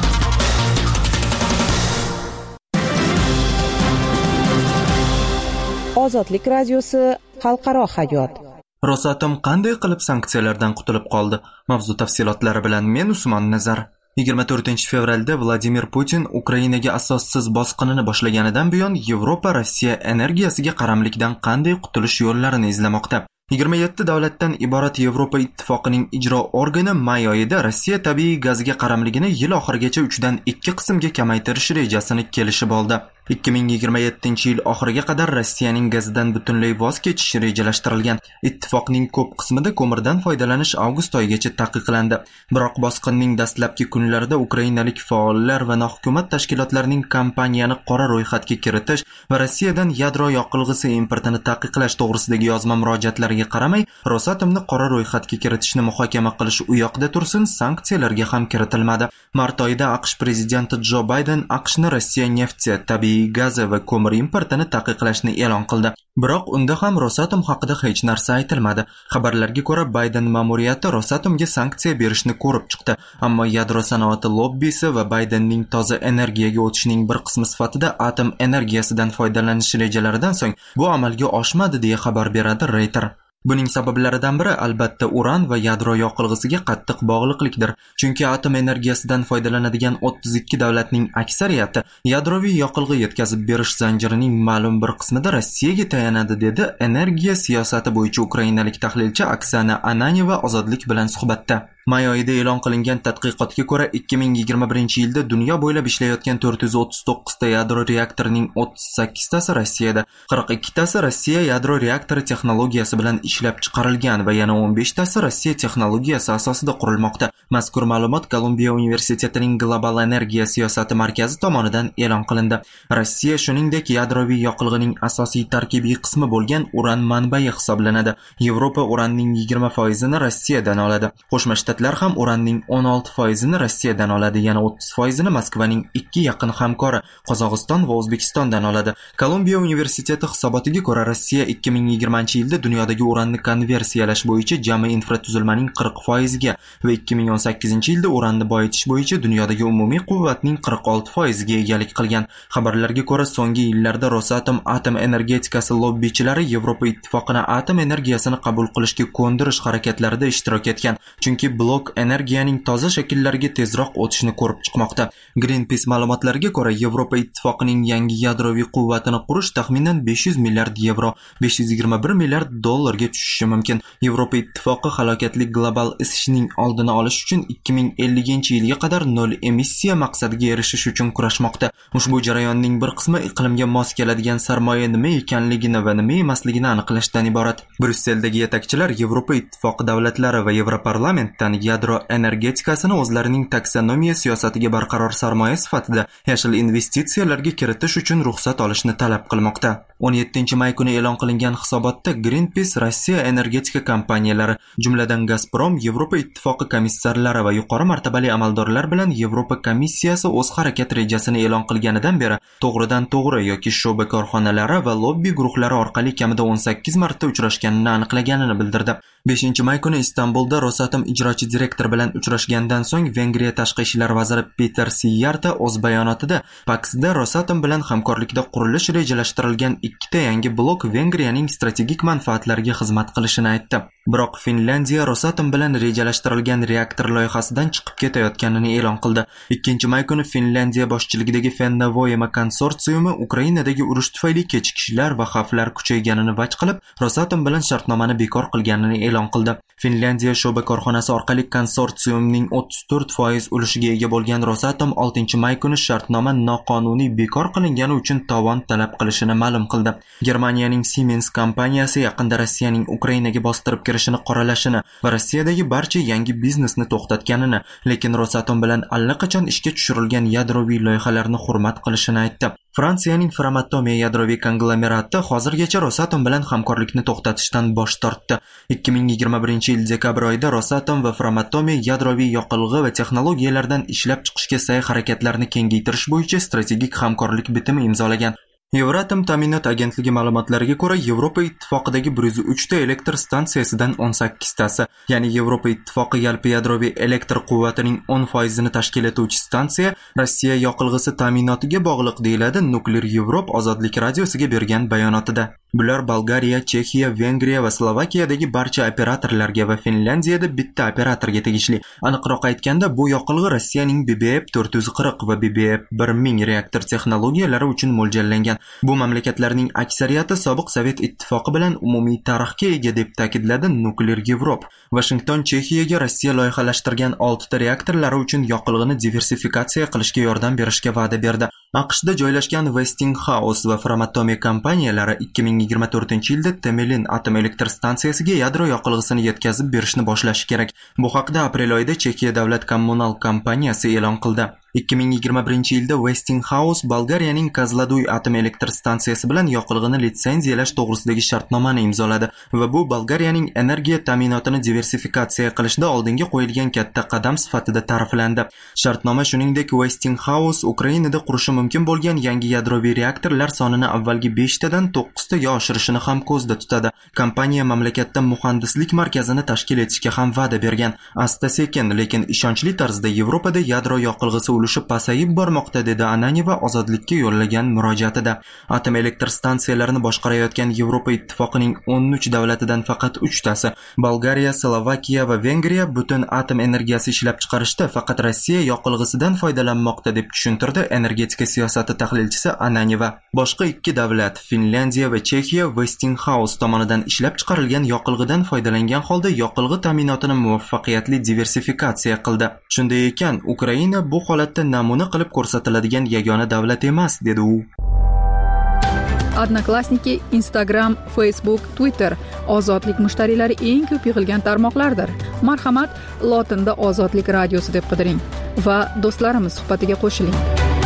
Ozodlik radiosi xalqaro hayot. Rosatom qanday qilib sanksiyalardan qutulib qoldi? Mavzu tafsilotlari bilan men Usmon Nazar. yigirma to'rtinchi fevralda Vladimir Putin Ukrainaga asossiz bosqinini boshlaganidan buyon Yevropa Rossiya energiyasiga qaramlikdan qanday qutulish yo'llarini izlamoqda. yigirma yetti davlatdan iborat Yevropa ittifoqining ijro organi may oyida Rossiya tabiiy gaziga qaramligini yil oxirigacha uch dan ikki qismga kamaytirish rejasini kelishib oldi. ikki ming yigirma yettinchi yil oxiriga qadar Rossiyaning gazidan butunlay voz kechishi rejalashtirilgan. Ittifoqning ko'p qismida ko'mirdan foydalanish avgust oyigacha taqiqlandi. Biroq bosqinning dastlabki kunlarida ukrainalik faollar va nohukumat tashkilotlarining kompaniyani qora ro'yxatga kiritish va Rossiyadan yadro yoqilg'isi importini taqiqlash to'g'risidagi yozma murojaatlariga qaramay, Rosatomni qora ro'yxatga kiritishni muhokama qilish u yoqda tursin, sanksiyalarga ham kiritilmadi. Mart oyida AQSh prezidenti Jo Bayden AQShni Rossiya nefti, tabiiy gazi va ko'mir importini taqiqlashni e'lon qildi. Biroq unda ham Rosatom haqida hech narsa aytilmadi. Xabarlarga ko'ra, Bayden ma'muriyati Rosatomga sanksiya berishni ko'rib chiqdi, ammo yadro sanoati lobbisi va Baydenning toza energiyaga o'tishining bir qismi sifatida atom energiyasidan foydalanish rejalaridan so'ng bu amalga oshmadi deya xabar beradi Reuters. Buning sabablaridan biri albatta uran va yadro yoqilg'isiga qattiq bog'liqlikdir. Chunki atom energiyasidan foydalanadigan o'ttiz ikki davlatning aksariyati yadroviy yoqilg'i yetkazib berish zanjirining ma'lum bir qismida Rossiyaga tayanadi, dedi energiya siyosati bo'yicha ukrainalik tahlilchi Oksana Ananyeva Ozodlik bilan suhbatda. May oyida e'lon qilingan tadqiqotga ko'ra ikki ming yigirma birinchi yilda dunyo bo'ylab ishlayotgan to'rt yuz o'ttiz to'qqiz ta yadro reaktorining o'ttiz sakkiz tasi Rossiyada, qirq ikki tasi Rossiya yadro reaktori texnologiyasi bilan ishlab chiqarilgan va yana o'n besh tasi Rossiya texnologiyasi asosida qurilmoqda. Mazkur ma'lumot Kolumbiya universitetining Global energiya siyosati markazi tomonidan e'lon qilindi. Rossiya shuningdek yadroviy yoqilg'ining asosiy tarkibiy qismi bo'lgan uran manbai hisoblanadi. Yevropa uranning yigirma foizini Rossiyadan oladi. Qo'shma Shtatlar ham uranning o'n olti foizini Rossiyadan oladi, yana o'ttiz foizini Moskvaning ikki yaqin hamkori Qozog'iston va O'zbekistondan oladi. Kolumbiya universiteti hisobotiga ko'ra Rossiya ikki ming yigirmanchi yilda dunyodagi uranni konversiyalash bo'yicha jami infratuzilmaning qirq foiziga va ikki ming o'n sakkizinchi yilda uranni boyitish bo'yicha dunyodagi umumiy quvvatning qirq olti foiziga egalik qilgan. Xabarlarga ko'ra, so'nggi yillarda Rosatom atom energetikasi lobbichilari Yevropa ittifoqini atom energiyasini qabul qilishga ko'ndirish harakatlarida ishtirok etgan, chunki blok energiyaning toza shakllariga tezroq o'tishni ko'rib chiqmoqda. Greenpeace ma'lumotlariga ko'ra, Yevropa ittifoqining yangi yadroviy quvvatini qurish taxminan besh yuz milliard yevro, besh yuz yigirma bir milliard dollarga tushishi mumkin. Yevropa ittifoqi halokatli global isishning oldini olish uchun ikki ming ellinchi yilga qadar nol emissiya maqsadiga erishish uchun kurashmoqda. Ushbu jarayonning bir qismi iqlimga mos keladigan sarmoya nima ekanligini va nima emasligini aniqlashdan iborat. Brusseldagi yetakchilar Yevropa ittifoqi davlatlari va Yevroparlamentdan yadro energetikasini o'zlarining taksonomiya siyosatiga barqaror sarmoya sifatida yashil investitsiyalarga kiritish uchun ruxsat olishni talab qilmoqda. o'n yettinchi may kuni e'lon qilingan hisobotda Greenpeace Rossiya energetika kompaniyalari, jumladan Gazprom, Yevropa ittifoqi komissarlari va yuqori martabali amaldorlar bilan Yevropa komissiyasi o'z harakat rejasini e'lon qilganidan beri to'g'ridan to'g'ri yoki sho'ba korxonalari va lobbi guruhlari orqali kamida o'n sakkiz marta uchrashganini aniqlaganini bildirdi. beshinchi may kuni Istanbulda Rosatom ijrochi direktori bilan uchrashgandan so'ng Vengriya tashqi ishlar vaziri Peter Siyarta o'z bayonotida Paksda Rosatom bilan hamkorlikda qurilish rejalashtirilgan ikkita yangi blok Vengriyaning strategik manfaatlariga xizmat qilishini aytdi. Biroq Finlandiya Rosatom bilan rejalashtirilgan reaktor loyihasidan chiqib ketayotganini e'lon qildi. ikkinchi may kuni Finlandiya boshchiligidagi Fennovoyma konsorsiumi Ukrainadagi urush tufayli kechikishlar va xavflar kuchayganini vaj qilib, Rosatom bilan shartnomani bekor qilganini e'lon qildi. Finlandiya sho'ba korxonasi orqali konsorsiumning o'ttiz to'rt foiz ulushiga ega bo'lgan Rosatom oltinchi may kuni shartnoma noqonuniy bekor qilingani uchun tovon talab qilishini ma'lum qildi. Germaniyaning Siemens kompaniyasi yaqinda Rossiyaning Ukrainaga bostirib kirishini qoralashini va Rossiyadagi barcha yangi biznesni to'xtatganini, lekin Rosatom bilan allaqachon ishga tushirilgan yadroviy loyihalarni hurmat qilishini aytdi. Fransiyaning Framatome yadroviy konglomerati hozirgacha Rosatom bilan hamkorlikni to'xtatishdan bosh tortdi. ikki ming yigirma birinchi yil dekabr oyida Rosatom va Framatome yadroviy yoqilg'i va texnologiyalardan ishlab chiqishga sa'y harakatlarini kengaytirish bo'yicha strategik hamkorlik bitimi imzolagan. Euratom ta'minot agentligi ma'lumotlariga ko'ra, Yevropa ittifoqidagi bir yuz uch ta elektr stansiyasidan o'n sakkiz tasi, ya'ni Yevropa ittifoqi yalpi yadroviy elektr quvvatining o'n foizini tashkil etuvchi stansiya Rossiya yoqilg'isi ta'minotiga bog'liq, deyiladi Nuklear Europe ozodlik radiosiga bergan bayonotida. Bular Bolgariya, Chexiya, Vengriya va Slovakiyadagi barcha operatorlarga va Finlandiyada bitta operatorga tegishli. Aniqroq aytganda, bu yoqilg'i Rossiyaning B B F to'rt yuz qirq va B B F bir ming reaktor texnologiyalari uchun mo'ljallangan. Bu mamlakatlarning aksariyati sobiq Sovet ittifoqi bilan umumiy tarixga ega, deb ta'kidladi Nuklear Europe. Washington Chexiyaga Rossiya loyihalashtirgan olti ta reaktorlari uchun yoqilg'ini diversifikatsiya qilishga yordam berishga va'da berdi. AQShda joylashgan Westinghouse va Framatome kompaniyalari ikki ming yigirma to'rtinchi yilda Temelin atom elektr stansiyasiga yadro yoqilg'isini yetkazib berishni boshlashi kerak. Bu haqda aprel oyida Chexiya davlat kommunal kompaniyasi e'lon qildi. ikki ming yigirma birinchi yilda Westinghouse Bolgariyaning Kozloduy atom elektr stansiyasi bilan yoqilg'ini litsenziyalash to'g'risidagi shartnomani imzoladi va bu Bolgariyaning energiya ta'minotini diversifikatsiya qilishda oldinga qo'yilgan katta qadam sifatida ta'riflandi. Shartnoma shuningdek Westinghouse Ukrainada qurishi mumkin bo'lgan yangi yadroviy reaktorlar sonini avvalgi besh tadan to'qqiz taga oshirishini ham ko'zda tutadi. Kompaniya mamlakatda muhandislik markazini tashkil etishga ham va'da bergan. Asta-sekin, lekin ishonchli tarzda Yevropada yadro yoqilg'isi ulushi pasayib bormoqda, dedi Ananyeva ozodlikka yo'llagan murojaatida. Atom elektr stansiyalarini boshqarayotgan Yevropa ittifoqining o'n uch davlatidan faqat uchtasi, Bolgariya, Slovakiya va Vengriya butun atom energiyasi ishlab chiqarishda faqat Rossiya yoqilg'isidan foydalanmoqda, deb tushuntirdi energetika siyosati tahlilchisi Ananyeva. Boshqa ikki davlat, Finlyandiya va Chexiya, Westinghouse tomonidan ishlab chiqarilgan yoqilg'idan foydalangan holda yoqilg'i ta'minotini muvaffaqiyatli diversifikatsiya qildi. Shunday ekan, Ukraina bu holatda namuna qilib ko'rsatiladigan yagona davlat emas, dedi u. Odnoklassniki, Instagram, Facebook, Twitter ozodlik mushtariylari eng ko'p yig'ilgan tarmoqlardir. Marhamat, lotinda Ozodlik radiosi deb qidiring va do'stlarimiz suhbatiga qo'shiling.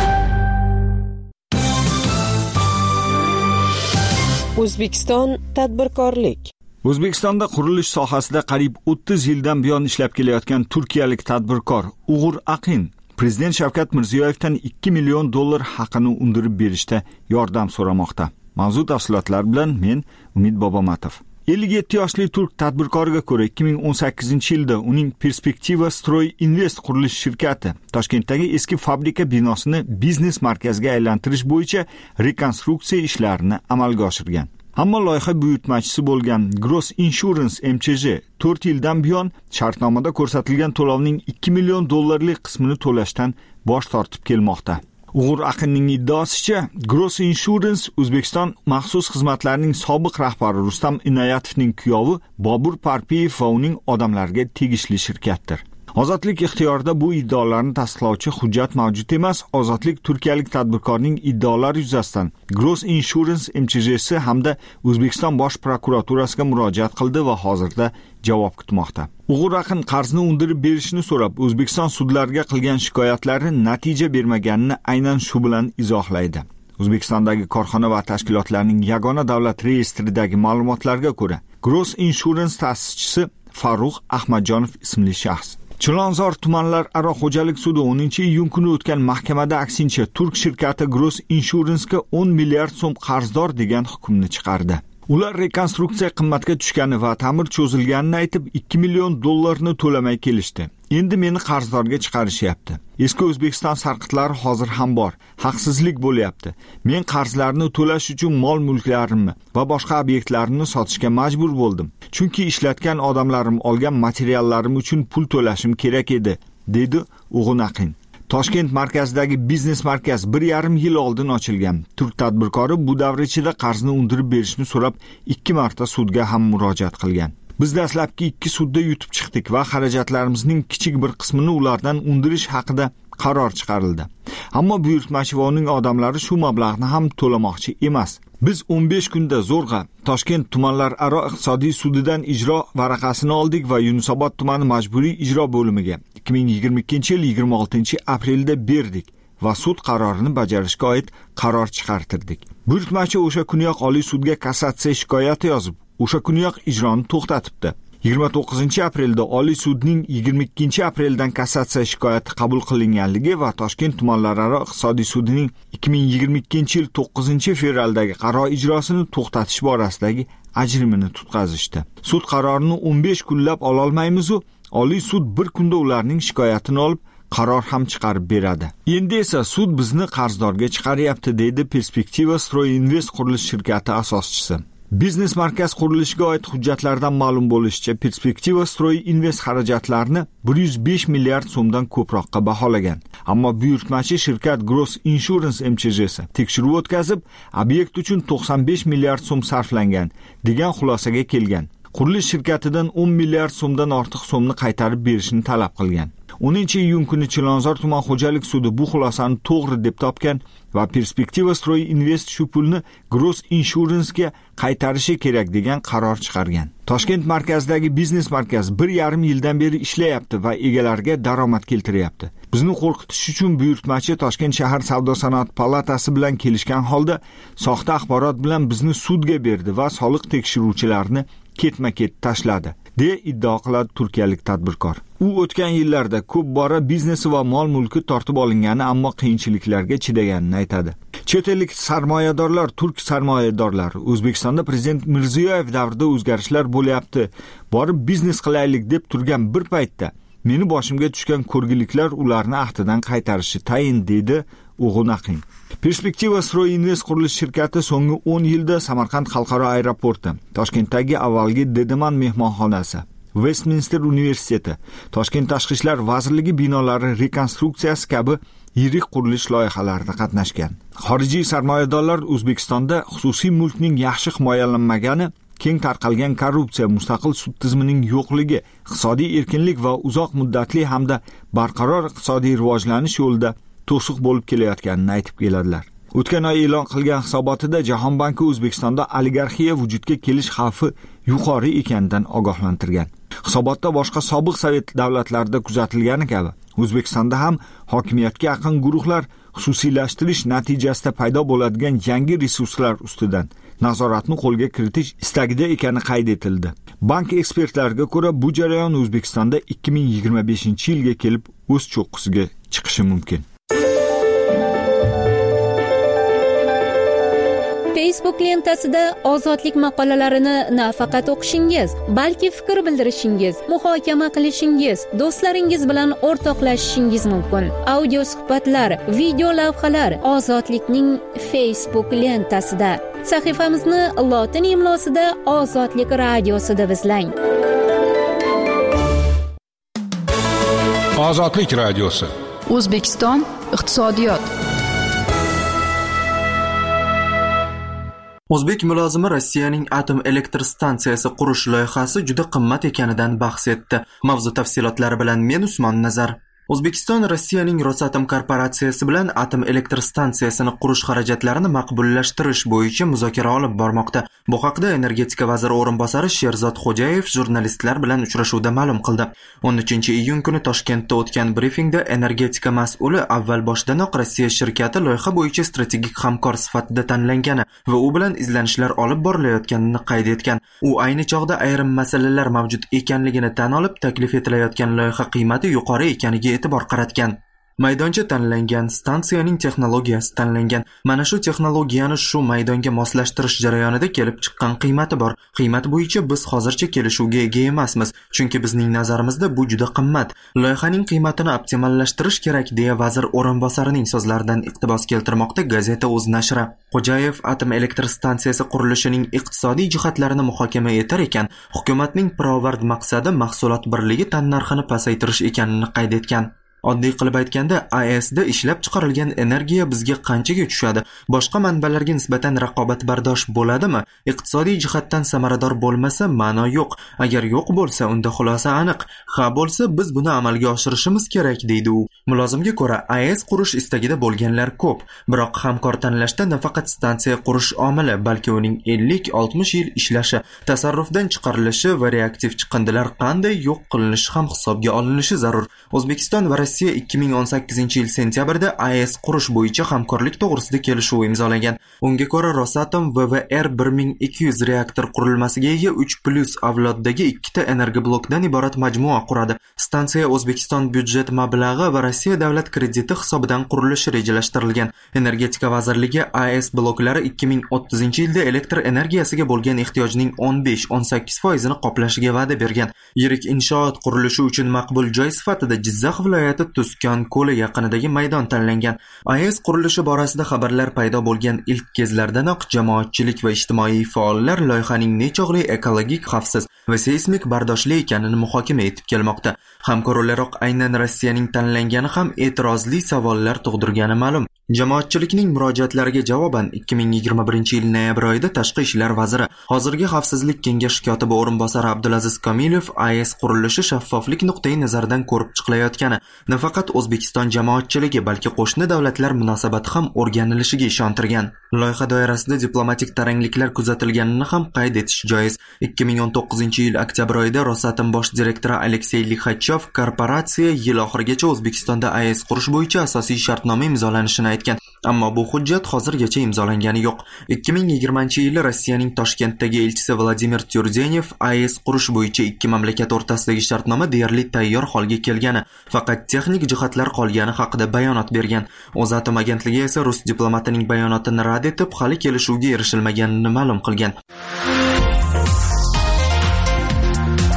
O'zbekiston tadbirkorlik. O'zbekistonda qurilish sohasida qariyb o'ttiz yildan buyon ishlab kelayotgan turkiyalik tadbirkor Uğur Aqin Prezident Shavkat Mirziyoyevdan ikki million dollar haqini undirib berishda yordam so'ramoqda. Mavzu tafsilotlar bilan men Umid Bobomatov. ellik yetti yoshli turk tadbirkoriga ko'ra ikki ming o'n sakkizinchi yilda uning Perspektiva Stroy Invest qurilish shirkati Toshkentdagi eski fabrika binosini biznes markazga aylantirish bo'yicha rekonstruksiya ishlarini amalga oshirgan. Ammo loyiha buyurtmachisi bo'lgan Gross Insurance M Ch J to'rt yildan buyon shartnomada ko'rsatilgan to'lovning ikki million dollarlik qismini to'lashdan bosh tortib kelmoqda. Uğur Aqinning iddaosicha, Gross Insurance O'zbekiston maxsus xizmatlarining sobiq rahbari Rustam Inoyatovning kuyovi Bobur Parpiyev va uning odamlariga tegishli shirkatdir. Ozodlik ixtiyorida bu iddaolarni tasdiqlovchi hujjat mavjud emas. Ozodlik turkiyalik tadbirkorning iddaolari yuzasidan Gross Insurance M Ch J si hamda O'zbekiston Bosh prokuraturasiga murojaat qildi va hozirda javob kutmoqda. Uğur Aqin qarzni undirib berishni so'rab O'zbekiston sudlariga qilgan shikoyatlari natija bermaganini aynan shu bilan izohlaydi. O'zbekistondagi korxona va tashkilotlarning yagona davlat reyestridagi ma'lumotlarga ko'ra, Gross Insurance ta'sischisi Farruh Ahmadjonov ismli shaxs Chilonzor tumanlararo xo'jalik sudi o'ninchi iyun kuni o'tgan mahkamada aksincha turk shirkati Gross Insurance'ga o'n milliard so'm qarzdor degan hukmni chiqardi. Ular rekonstruksiya qimmatga tushgani va ta'mir cho'zilganini aytib ikki million dollarni to'lamay kelishdi. Endi meni qarzdorga chiqarishyapti. Eski O'zbekiston sarqitlari hozir ham bor. Haqsizlik bo'lyapti. Men qarzlarni to'lash uchun mol-mulklarimni va boshqa obyektlarimni sotishga majbur bo'ldim. Chunki ishlatgan odamlarim olgan materiallarim uchun pul to'lashim kerak edi, dedi Uğur Aqin. Toshkent markazidagi biznes markaz bir yarim yil oldin ochilgan. Turk tadbirkori bu davr ichida qarzni undirib berishni so'rab ikki marta sudga ham murojaat qilgan. Biz dastlabki ikki sudda yutib chiqdik va xarajatlarimizning kichik bir qismini ulardan undirish haqida qaror chiqarildi. Ammo buyurtmachi va uning odamlari shu mablag'ni ham to'lamoqchi emas. Biz o'n besh kunda zo'rg'a Toshkent tumanlararo iqtisodiy sudidan ijro varaqasini oldik va Yunusobod tumani majburiy ijro bo'limiga ikki ming yigirma ikkinchi yil yigirma oltinchi aprelda berdik va sud qarorini bajarishga oid qaror chiqartirdik. Buyurtmachi o'sha kuniyoq Oliy sudga kassatsiya shikoyati yozib, o'sha kuniyoq ijroni to'xtatibdi. yigirma to'qqizinchi aprelda Oliy sudning yigirma ikkinchi apreldan kassatsiya shikoyati qabul qilinganligi va Toshkent tumanlararo iqtisodiy sudining ikki ming yigirma ikkinchi yil to'qqizinchi fevraldagi qaror ijrosini to'xtatish borasidagi ajrimini tutqazishdi. Sud qarorini o'n besh kunlab ola olmaymiz u Oliy sud bir kunda ularning shikoyatini olib qaror ham chiqarib beradi. Endi esa sud bizni qarzdorga chiqaryapti, deydi Perspektiva Stroy Invest qurilish shirkati asoschisi. Biznes markaz qurilishiga oid hujjatlardan ma'lum bo'lishicha, Perspektiva Stroy Invest xarajatlarini bir yuz besh milliard so'mdan ko'proqqa baholagan. Ammo buyurtmachi shirkat Gross Insurance M Ch J si tekshiruv o'tkazib, obyekt uchun to'qson besh milliard so'm sarflangan degan xulosaga kelgan. Qurilish shirkatidan o'n milliard so'mdan ortiq so'mni qaytarib berishni talab qilgan. o'ninchi iyun kuni Chilonzor tuman xo'jalik sudi bu xulosani to'g'ri deb topgan va Perspektiva Stroy Invest shu pulni Gross Insurance'ga qaytarishi kerak degan qaror chiqargan. Toshkent markazidagi biznes markaz bir yarim yildan beri ishlayapti va egalariga daromad keltiryapti. Bizni qo'rqitish uchun buyurtmachi Toshkent shahar savdo sanoat palatasi bilan kelishgan holda soxta axborot bilan bizni sudga berdi va soliq tekshiruvchilarini ketma-ket tashladi, deya iddao qiladi turkiyalik tadbirkor. U o'tgan yillarda ko'p bora biznesi va mol-mulki tortib olingani, ammo qiyinchiliklarga chidaganini aytadi. Chet ellik sarmoyadorlar, turk sarmoyadorlari O'zbekistonda Prezident Mirziyoyev davrida o'zgarishlar bo'lyapti, borib biznes qilaylik deb turgan bir paytda meni boshimga tushgan ko'rgiliklar ularni ahdidan qaytarishi tayin, dedi O'g'unaqin. Perspektiva Stroinvest qurilish shirkati so'nggi o'n yilda Samarqand xalqaro aeroporti, Toshkentdagi avvalgi Dedeman mehmonxonasi, Westminster universiteti, Toshkent tashqi ishlar vazirligi binolari rekonstruksiyasi kabi yirik qurilish loyihalarida qatnashgan. Xorijiy sarmoyadorlar O'zbekistonda xususiy mulkning yaxshi himoyalanmagani, keng tarqalgan korrupsiya, mustaqil sud tizimining yo'qligi, iqtisodiy erkinlik va uzoq muddatli hamda barqaror iqtisodiy rivojlanish yo'lida to'siq bo'lib kelayotganini aytib keladilar. O'tgan oy e'lon qilgan hisobotida Jahon banki O'zbekistonda oligarxiya vujudga kelish xavfi yuqori ekanidan ogohlantirgan. Hisobotda boshqa sobiq sovet davlatlarida kuzatilgani kabi O'zbekistonda ham hokimiyatga yaqin guruhlar xususiylashtirish natijasida paydo bo'ladigan yangi resurslar ustidan nazoratni qo'lga kiritish istagida ekani qayd etildi. Bank ekspertlariga ko'ra, bu jarayon O'zbekistonda ikki ming yigirma beshinchi yilga kelib o'z cho'qqisiga chiqishi mumkin. Facebook lentasida ozodlik maqolalarini nafaqat o'qishingiz, balki fikr bildirishingiz, muhokama qilishingiz, do'stlaringiz bilan o'rtoqlashishingiz mumkin. Audio suhbatlar, video lavhalar Ozodlikning Facebook lentasida. Sahifamizni lotin imlosida Ozodlik radiosida izlang. Ozodlik radiosi. O'zbekiston iqtisodiyot. O'zbek mulozimi Rossiyaning atom elektr stansiyasi qurish loyihasi juda qimmat ekanidan bahs etdi. Mavzu tafsilotlari bilan men Usmon Nazar. O'zbekiston Rossiyaning Rosatom korporatsiyasi bilan atom elektr stansiyasini qurish xarajatlarini maqbullashtirish bo'yicha muzokara olib bormoqda. Bu haqda energetika vaziri o'rinbosari Sherzod Xo'jayev jurnalistlar bilan uchrashuvda ma'lum qildi. o'n uchinchi iyun kuni Toshkentda o'tgan brifingda energetika mas'uli avval boshdanoq Rossiya shirkati loyiha bo'yicha strategik hamkor sifatida tanlangani va u bilan izlanishlar olib borilayotganini qayd etgan. U ayni chog'da ayrim masalalar mavjud ekanligini tan olib, taklif etilayotgan loyiha qiymati yuqori ekaniga e'tibor qaratgan. Maydoncha tanlangan, stansiyaning texnologiyasi tanlangan. Mana shu texnologiyani shu maydonga moslashtirish jarayonida kelib chiqqan qiymati bor. Qiymat bo'yicha biz hozircha kelishuvga ega emasmiz, chunki bizning nazarimizda bu juda qimmat. Loyihaning qiymatini optimallashtirish kerak, deya vazir o'rinbosarining so'zlaridan iqtibos keltirmoqda gazeta o'z nashri. Xo'jayev atom elektr stansiyasi qurilishining iqtisodiy jihatlarini muhokama etar ekan, hukumatning pirovard maqsadi mahsulot birligi tannarxini pasaytirish ekanini qayd etgan. Oddiy qilib aytganda, A E S da ishlab chiqarilgan energiya bizga qanchaga tushadi? Boshqa manbalarga nisbatan raqobatbardosh bo'ladimi? Iqtisodiy jihatdan samarador bo'lmasa, ma'no yo'q. Agar yo'q bo'lsa, unda xulosa aniq. Ha bo'lsa, biz buni amalga oshirishimiz kerak, deydi u. Mulozimga ko'ra, A E S qurish istagida bo'lganlar ko'p, biroq hamkor tanlashda nafaqat stansiya qurish omili, balki uning ellik oltmish yil ishlashi, tasarrufdan chiqarilishi va reaktiv chiqindilar qanday yo'q qilinishi ham hisobga olinishi zarur. O'zbekiston va Rossiya ikki ming o'n sakkizinchi yil sentyabrda A E S qurish bo'yicha hamkorlik to'g'risida kelishuv imzolagan. Unga ko'ra Rosatom V V R bir ming ikki yuz reaktor qurilmasiga ega uch plus avloddagi ikkita energoblokdan iborat majmua quradi. Stansiya O'zbekiston byudjet mablag'i va Rossiya davlat krediti hisobidan qurilishi rejalashtirilgan. Energetika vazirligi A E S bloklari ikki ming o'ttizinchi yilda elektr energiyasiga bo'lgan ehtiyojning o'n besh o'n sakkiz foizini qoplashiga va'da bergan. Yirik inshoot qurilishi uchun maqbul joy sifatida Jizzax viloyati Tuskon ko'li yaqinidagi maydon tanlangan. A E S qurilishi borasida xabarlar paydo bo'lgan ilk kezlardanoq jamoatchilik va ijtimoiy faollar loyihaning nechog'li ekologik, xavfsiz va seysmik bardoshli ekanini muhokama etib kelmoqda. Hamkor o'laroq aynan Rossiyaning tanlangani ham e'tirozli savollar tug'dirgani ma'lum. Jamoatchilikning murojaatlariga javoban ikki ming yigirma birinchi yil noyabr oyida Tashqi ishlar vaziri, hozirgi Xavfsizlik kengashi kotibi o'rinbosari Abdulaziz Komilov A E S qurilishi shaffoflik nuqtai nazaridan ko'rib chiqilayotgani, nafaqat O'zbekiston jamoatchiligi, balki qo'shni davlatlar munosabati ham o'rganilishiga ishontirgan. Loyiha doirasida diplomatik tarangliklar kuzatilganini ham qayd etish joiz. ikki ming o'n to'qqizinchi yil oktyabr oyida Rosatom bosh direktori Aleksey Lixachov korporatsiya yil oxirigacha O'zbekistonda A E S qurish bo'yicha asosiy shartnoma imzolanishini aytgan. Ammo bu hujjat hozirgacha imzolangani yo'q. ikki ming yigirmanchi yili Rossiyaning Toshkentdagi elchisi Vladimir Tyurdenev A E S qurish bo'yicha ikki mamlakat o'rtasidagi shartnoma deyarli tayyor holga kelgani, faqat texnik jihatlar qolgani haqida bayonot bergan. O'zatom agentligi esa rus diplomatining bayonotini rad etib, hali kelishuvga erishilmaganini ma'lum qilgan. Bu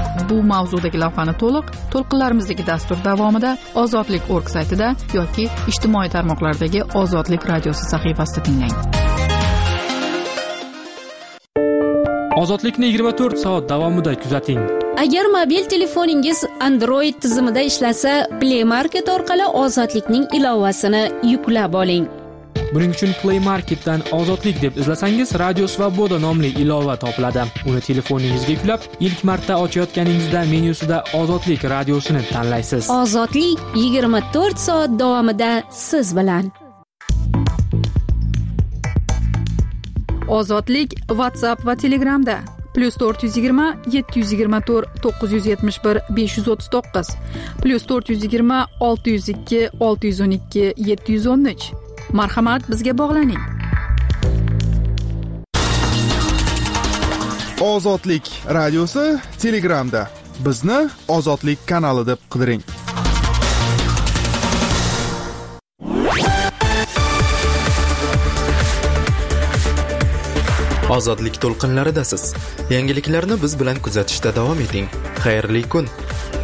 mavzudagi lavhani to'liq to'lqinlarimizdagi dastur davomida ozodlik nokta org saytida yoki ijtimoiy tarmoqlardagi Ozodlik radiosi sahifasida tinglang. Ozodlikni yigirma to'rt soat davomida kuzating. Agar mobil telefoningiz Android tizimida ishlasa, Play Market orqali Ozodlikning ilovasini yuklab oling. Buning uchun Play Marketdan Ozodlik deb izlasangiz, Radio Svoboda nomli ilova topiladi. Uni telefoningizga yuklab, ilk marta ochayotganingizda menyusida Ozodlik radiosini tanlaysiz. Ozodlik yigirma to'rt soat davomida siz bilan. Ozodlik WhatsApp va Telegramda plus to'rt yuz yigirma yetti yuz yigirma to'rt to'qqiz yuz yetmish bir besh yuz o'ttiz to'qqiz plus to'rt yuz yigirma olti yuz ikki olti yuz o'n ikki yetti yuz o'n uch. Marhamat, bizga bog'laning. Ozodlik radiosi Telegramda. Bizni Ozodlik kanali deb qidiring. Ozodlik to'lqinlaridasiz. Yangiliklarni biz bilan kuzatishda davom eting. Xayrli kun.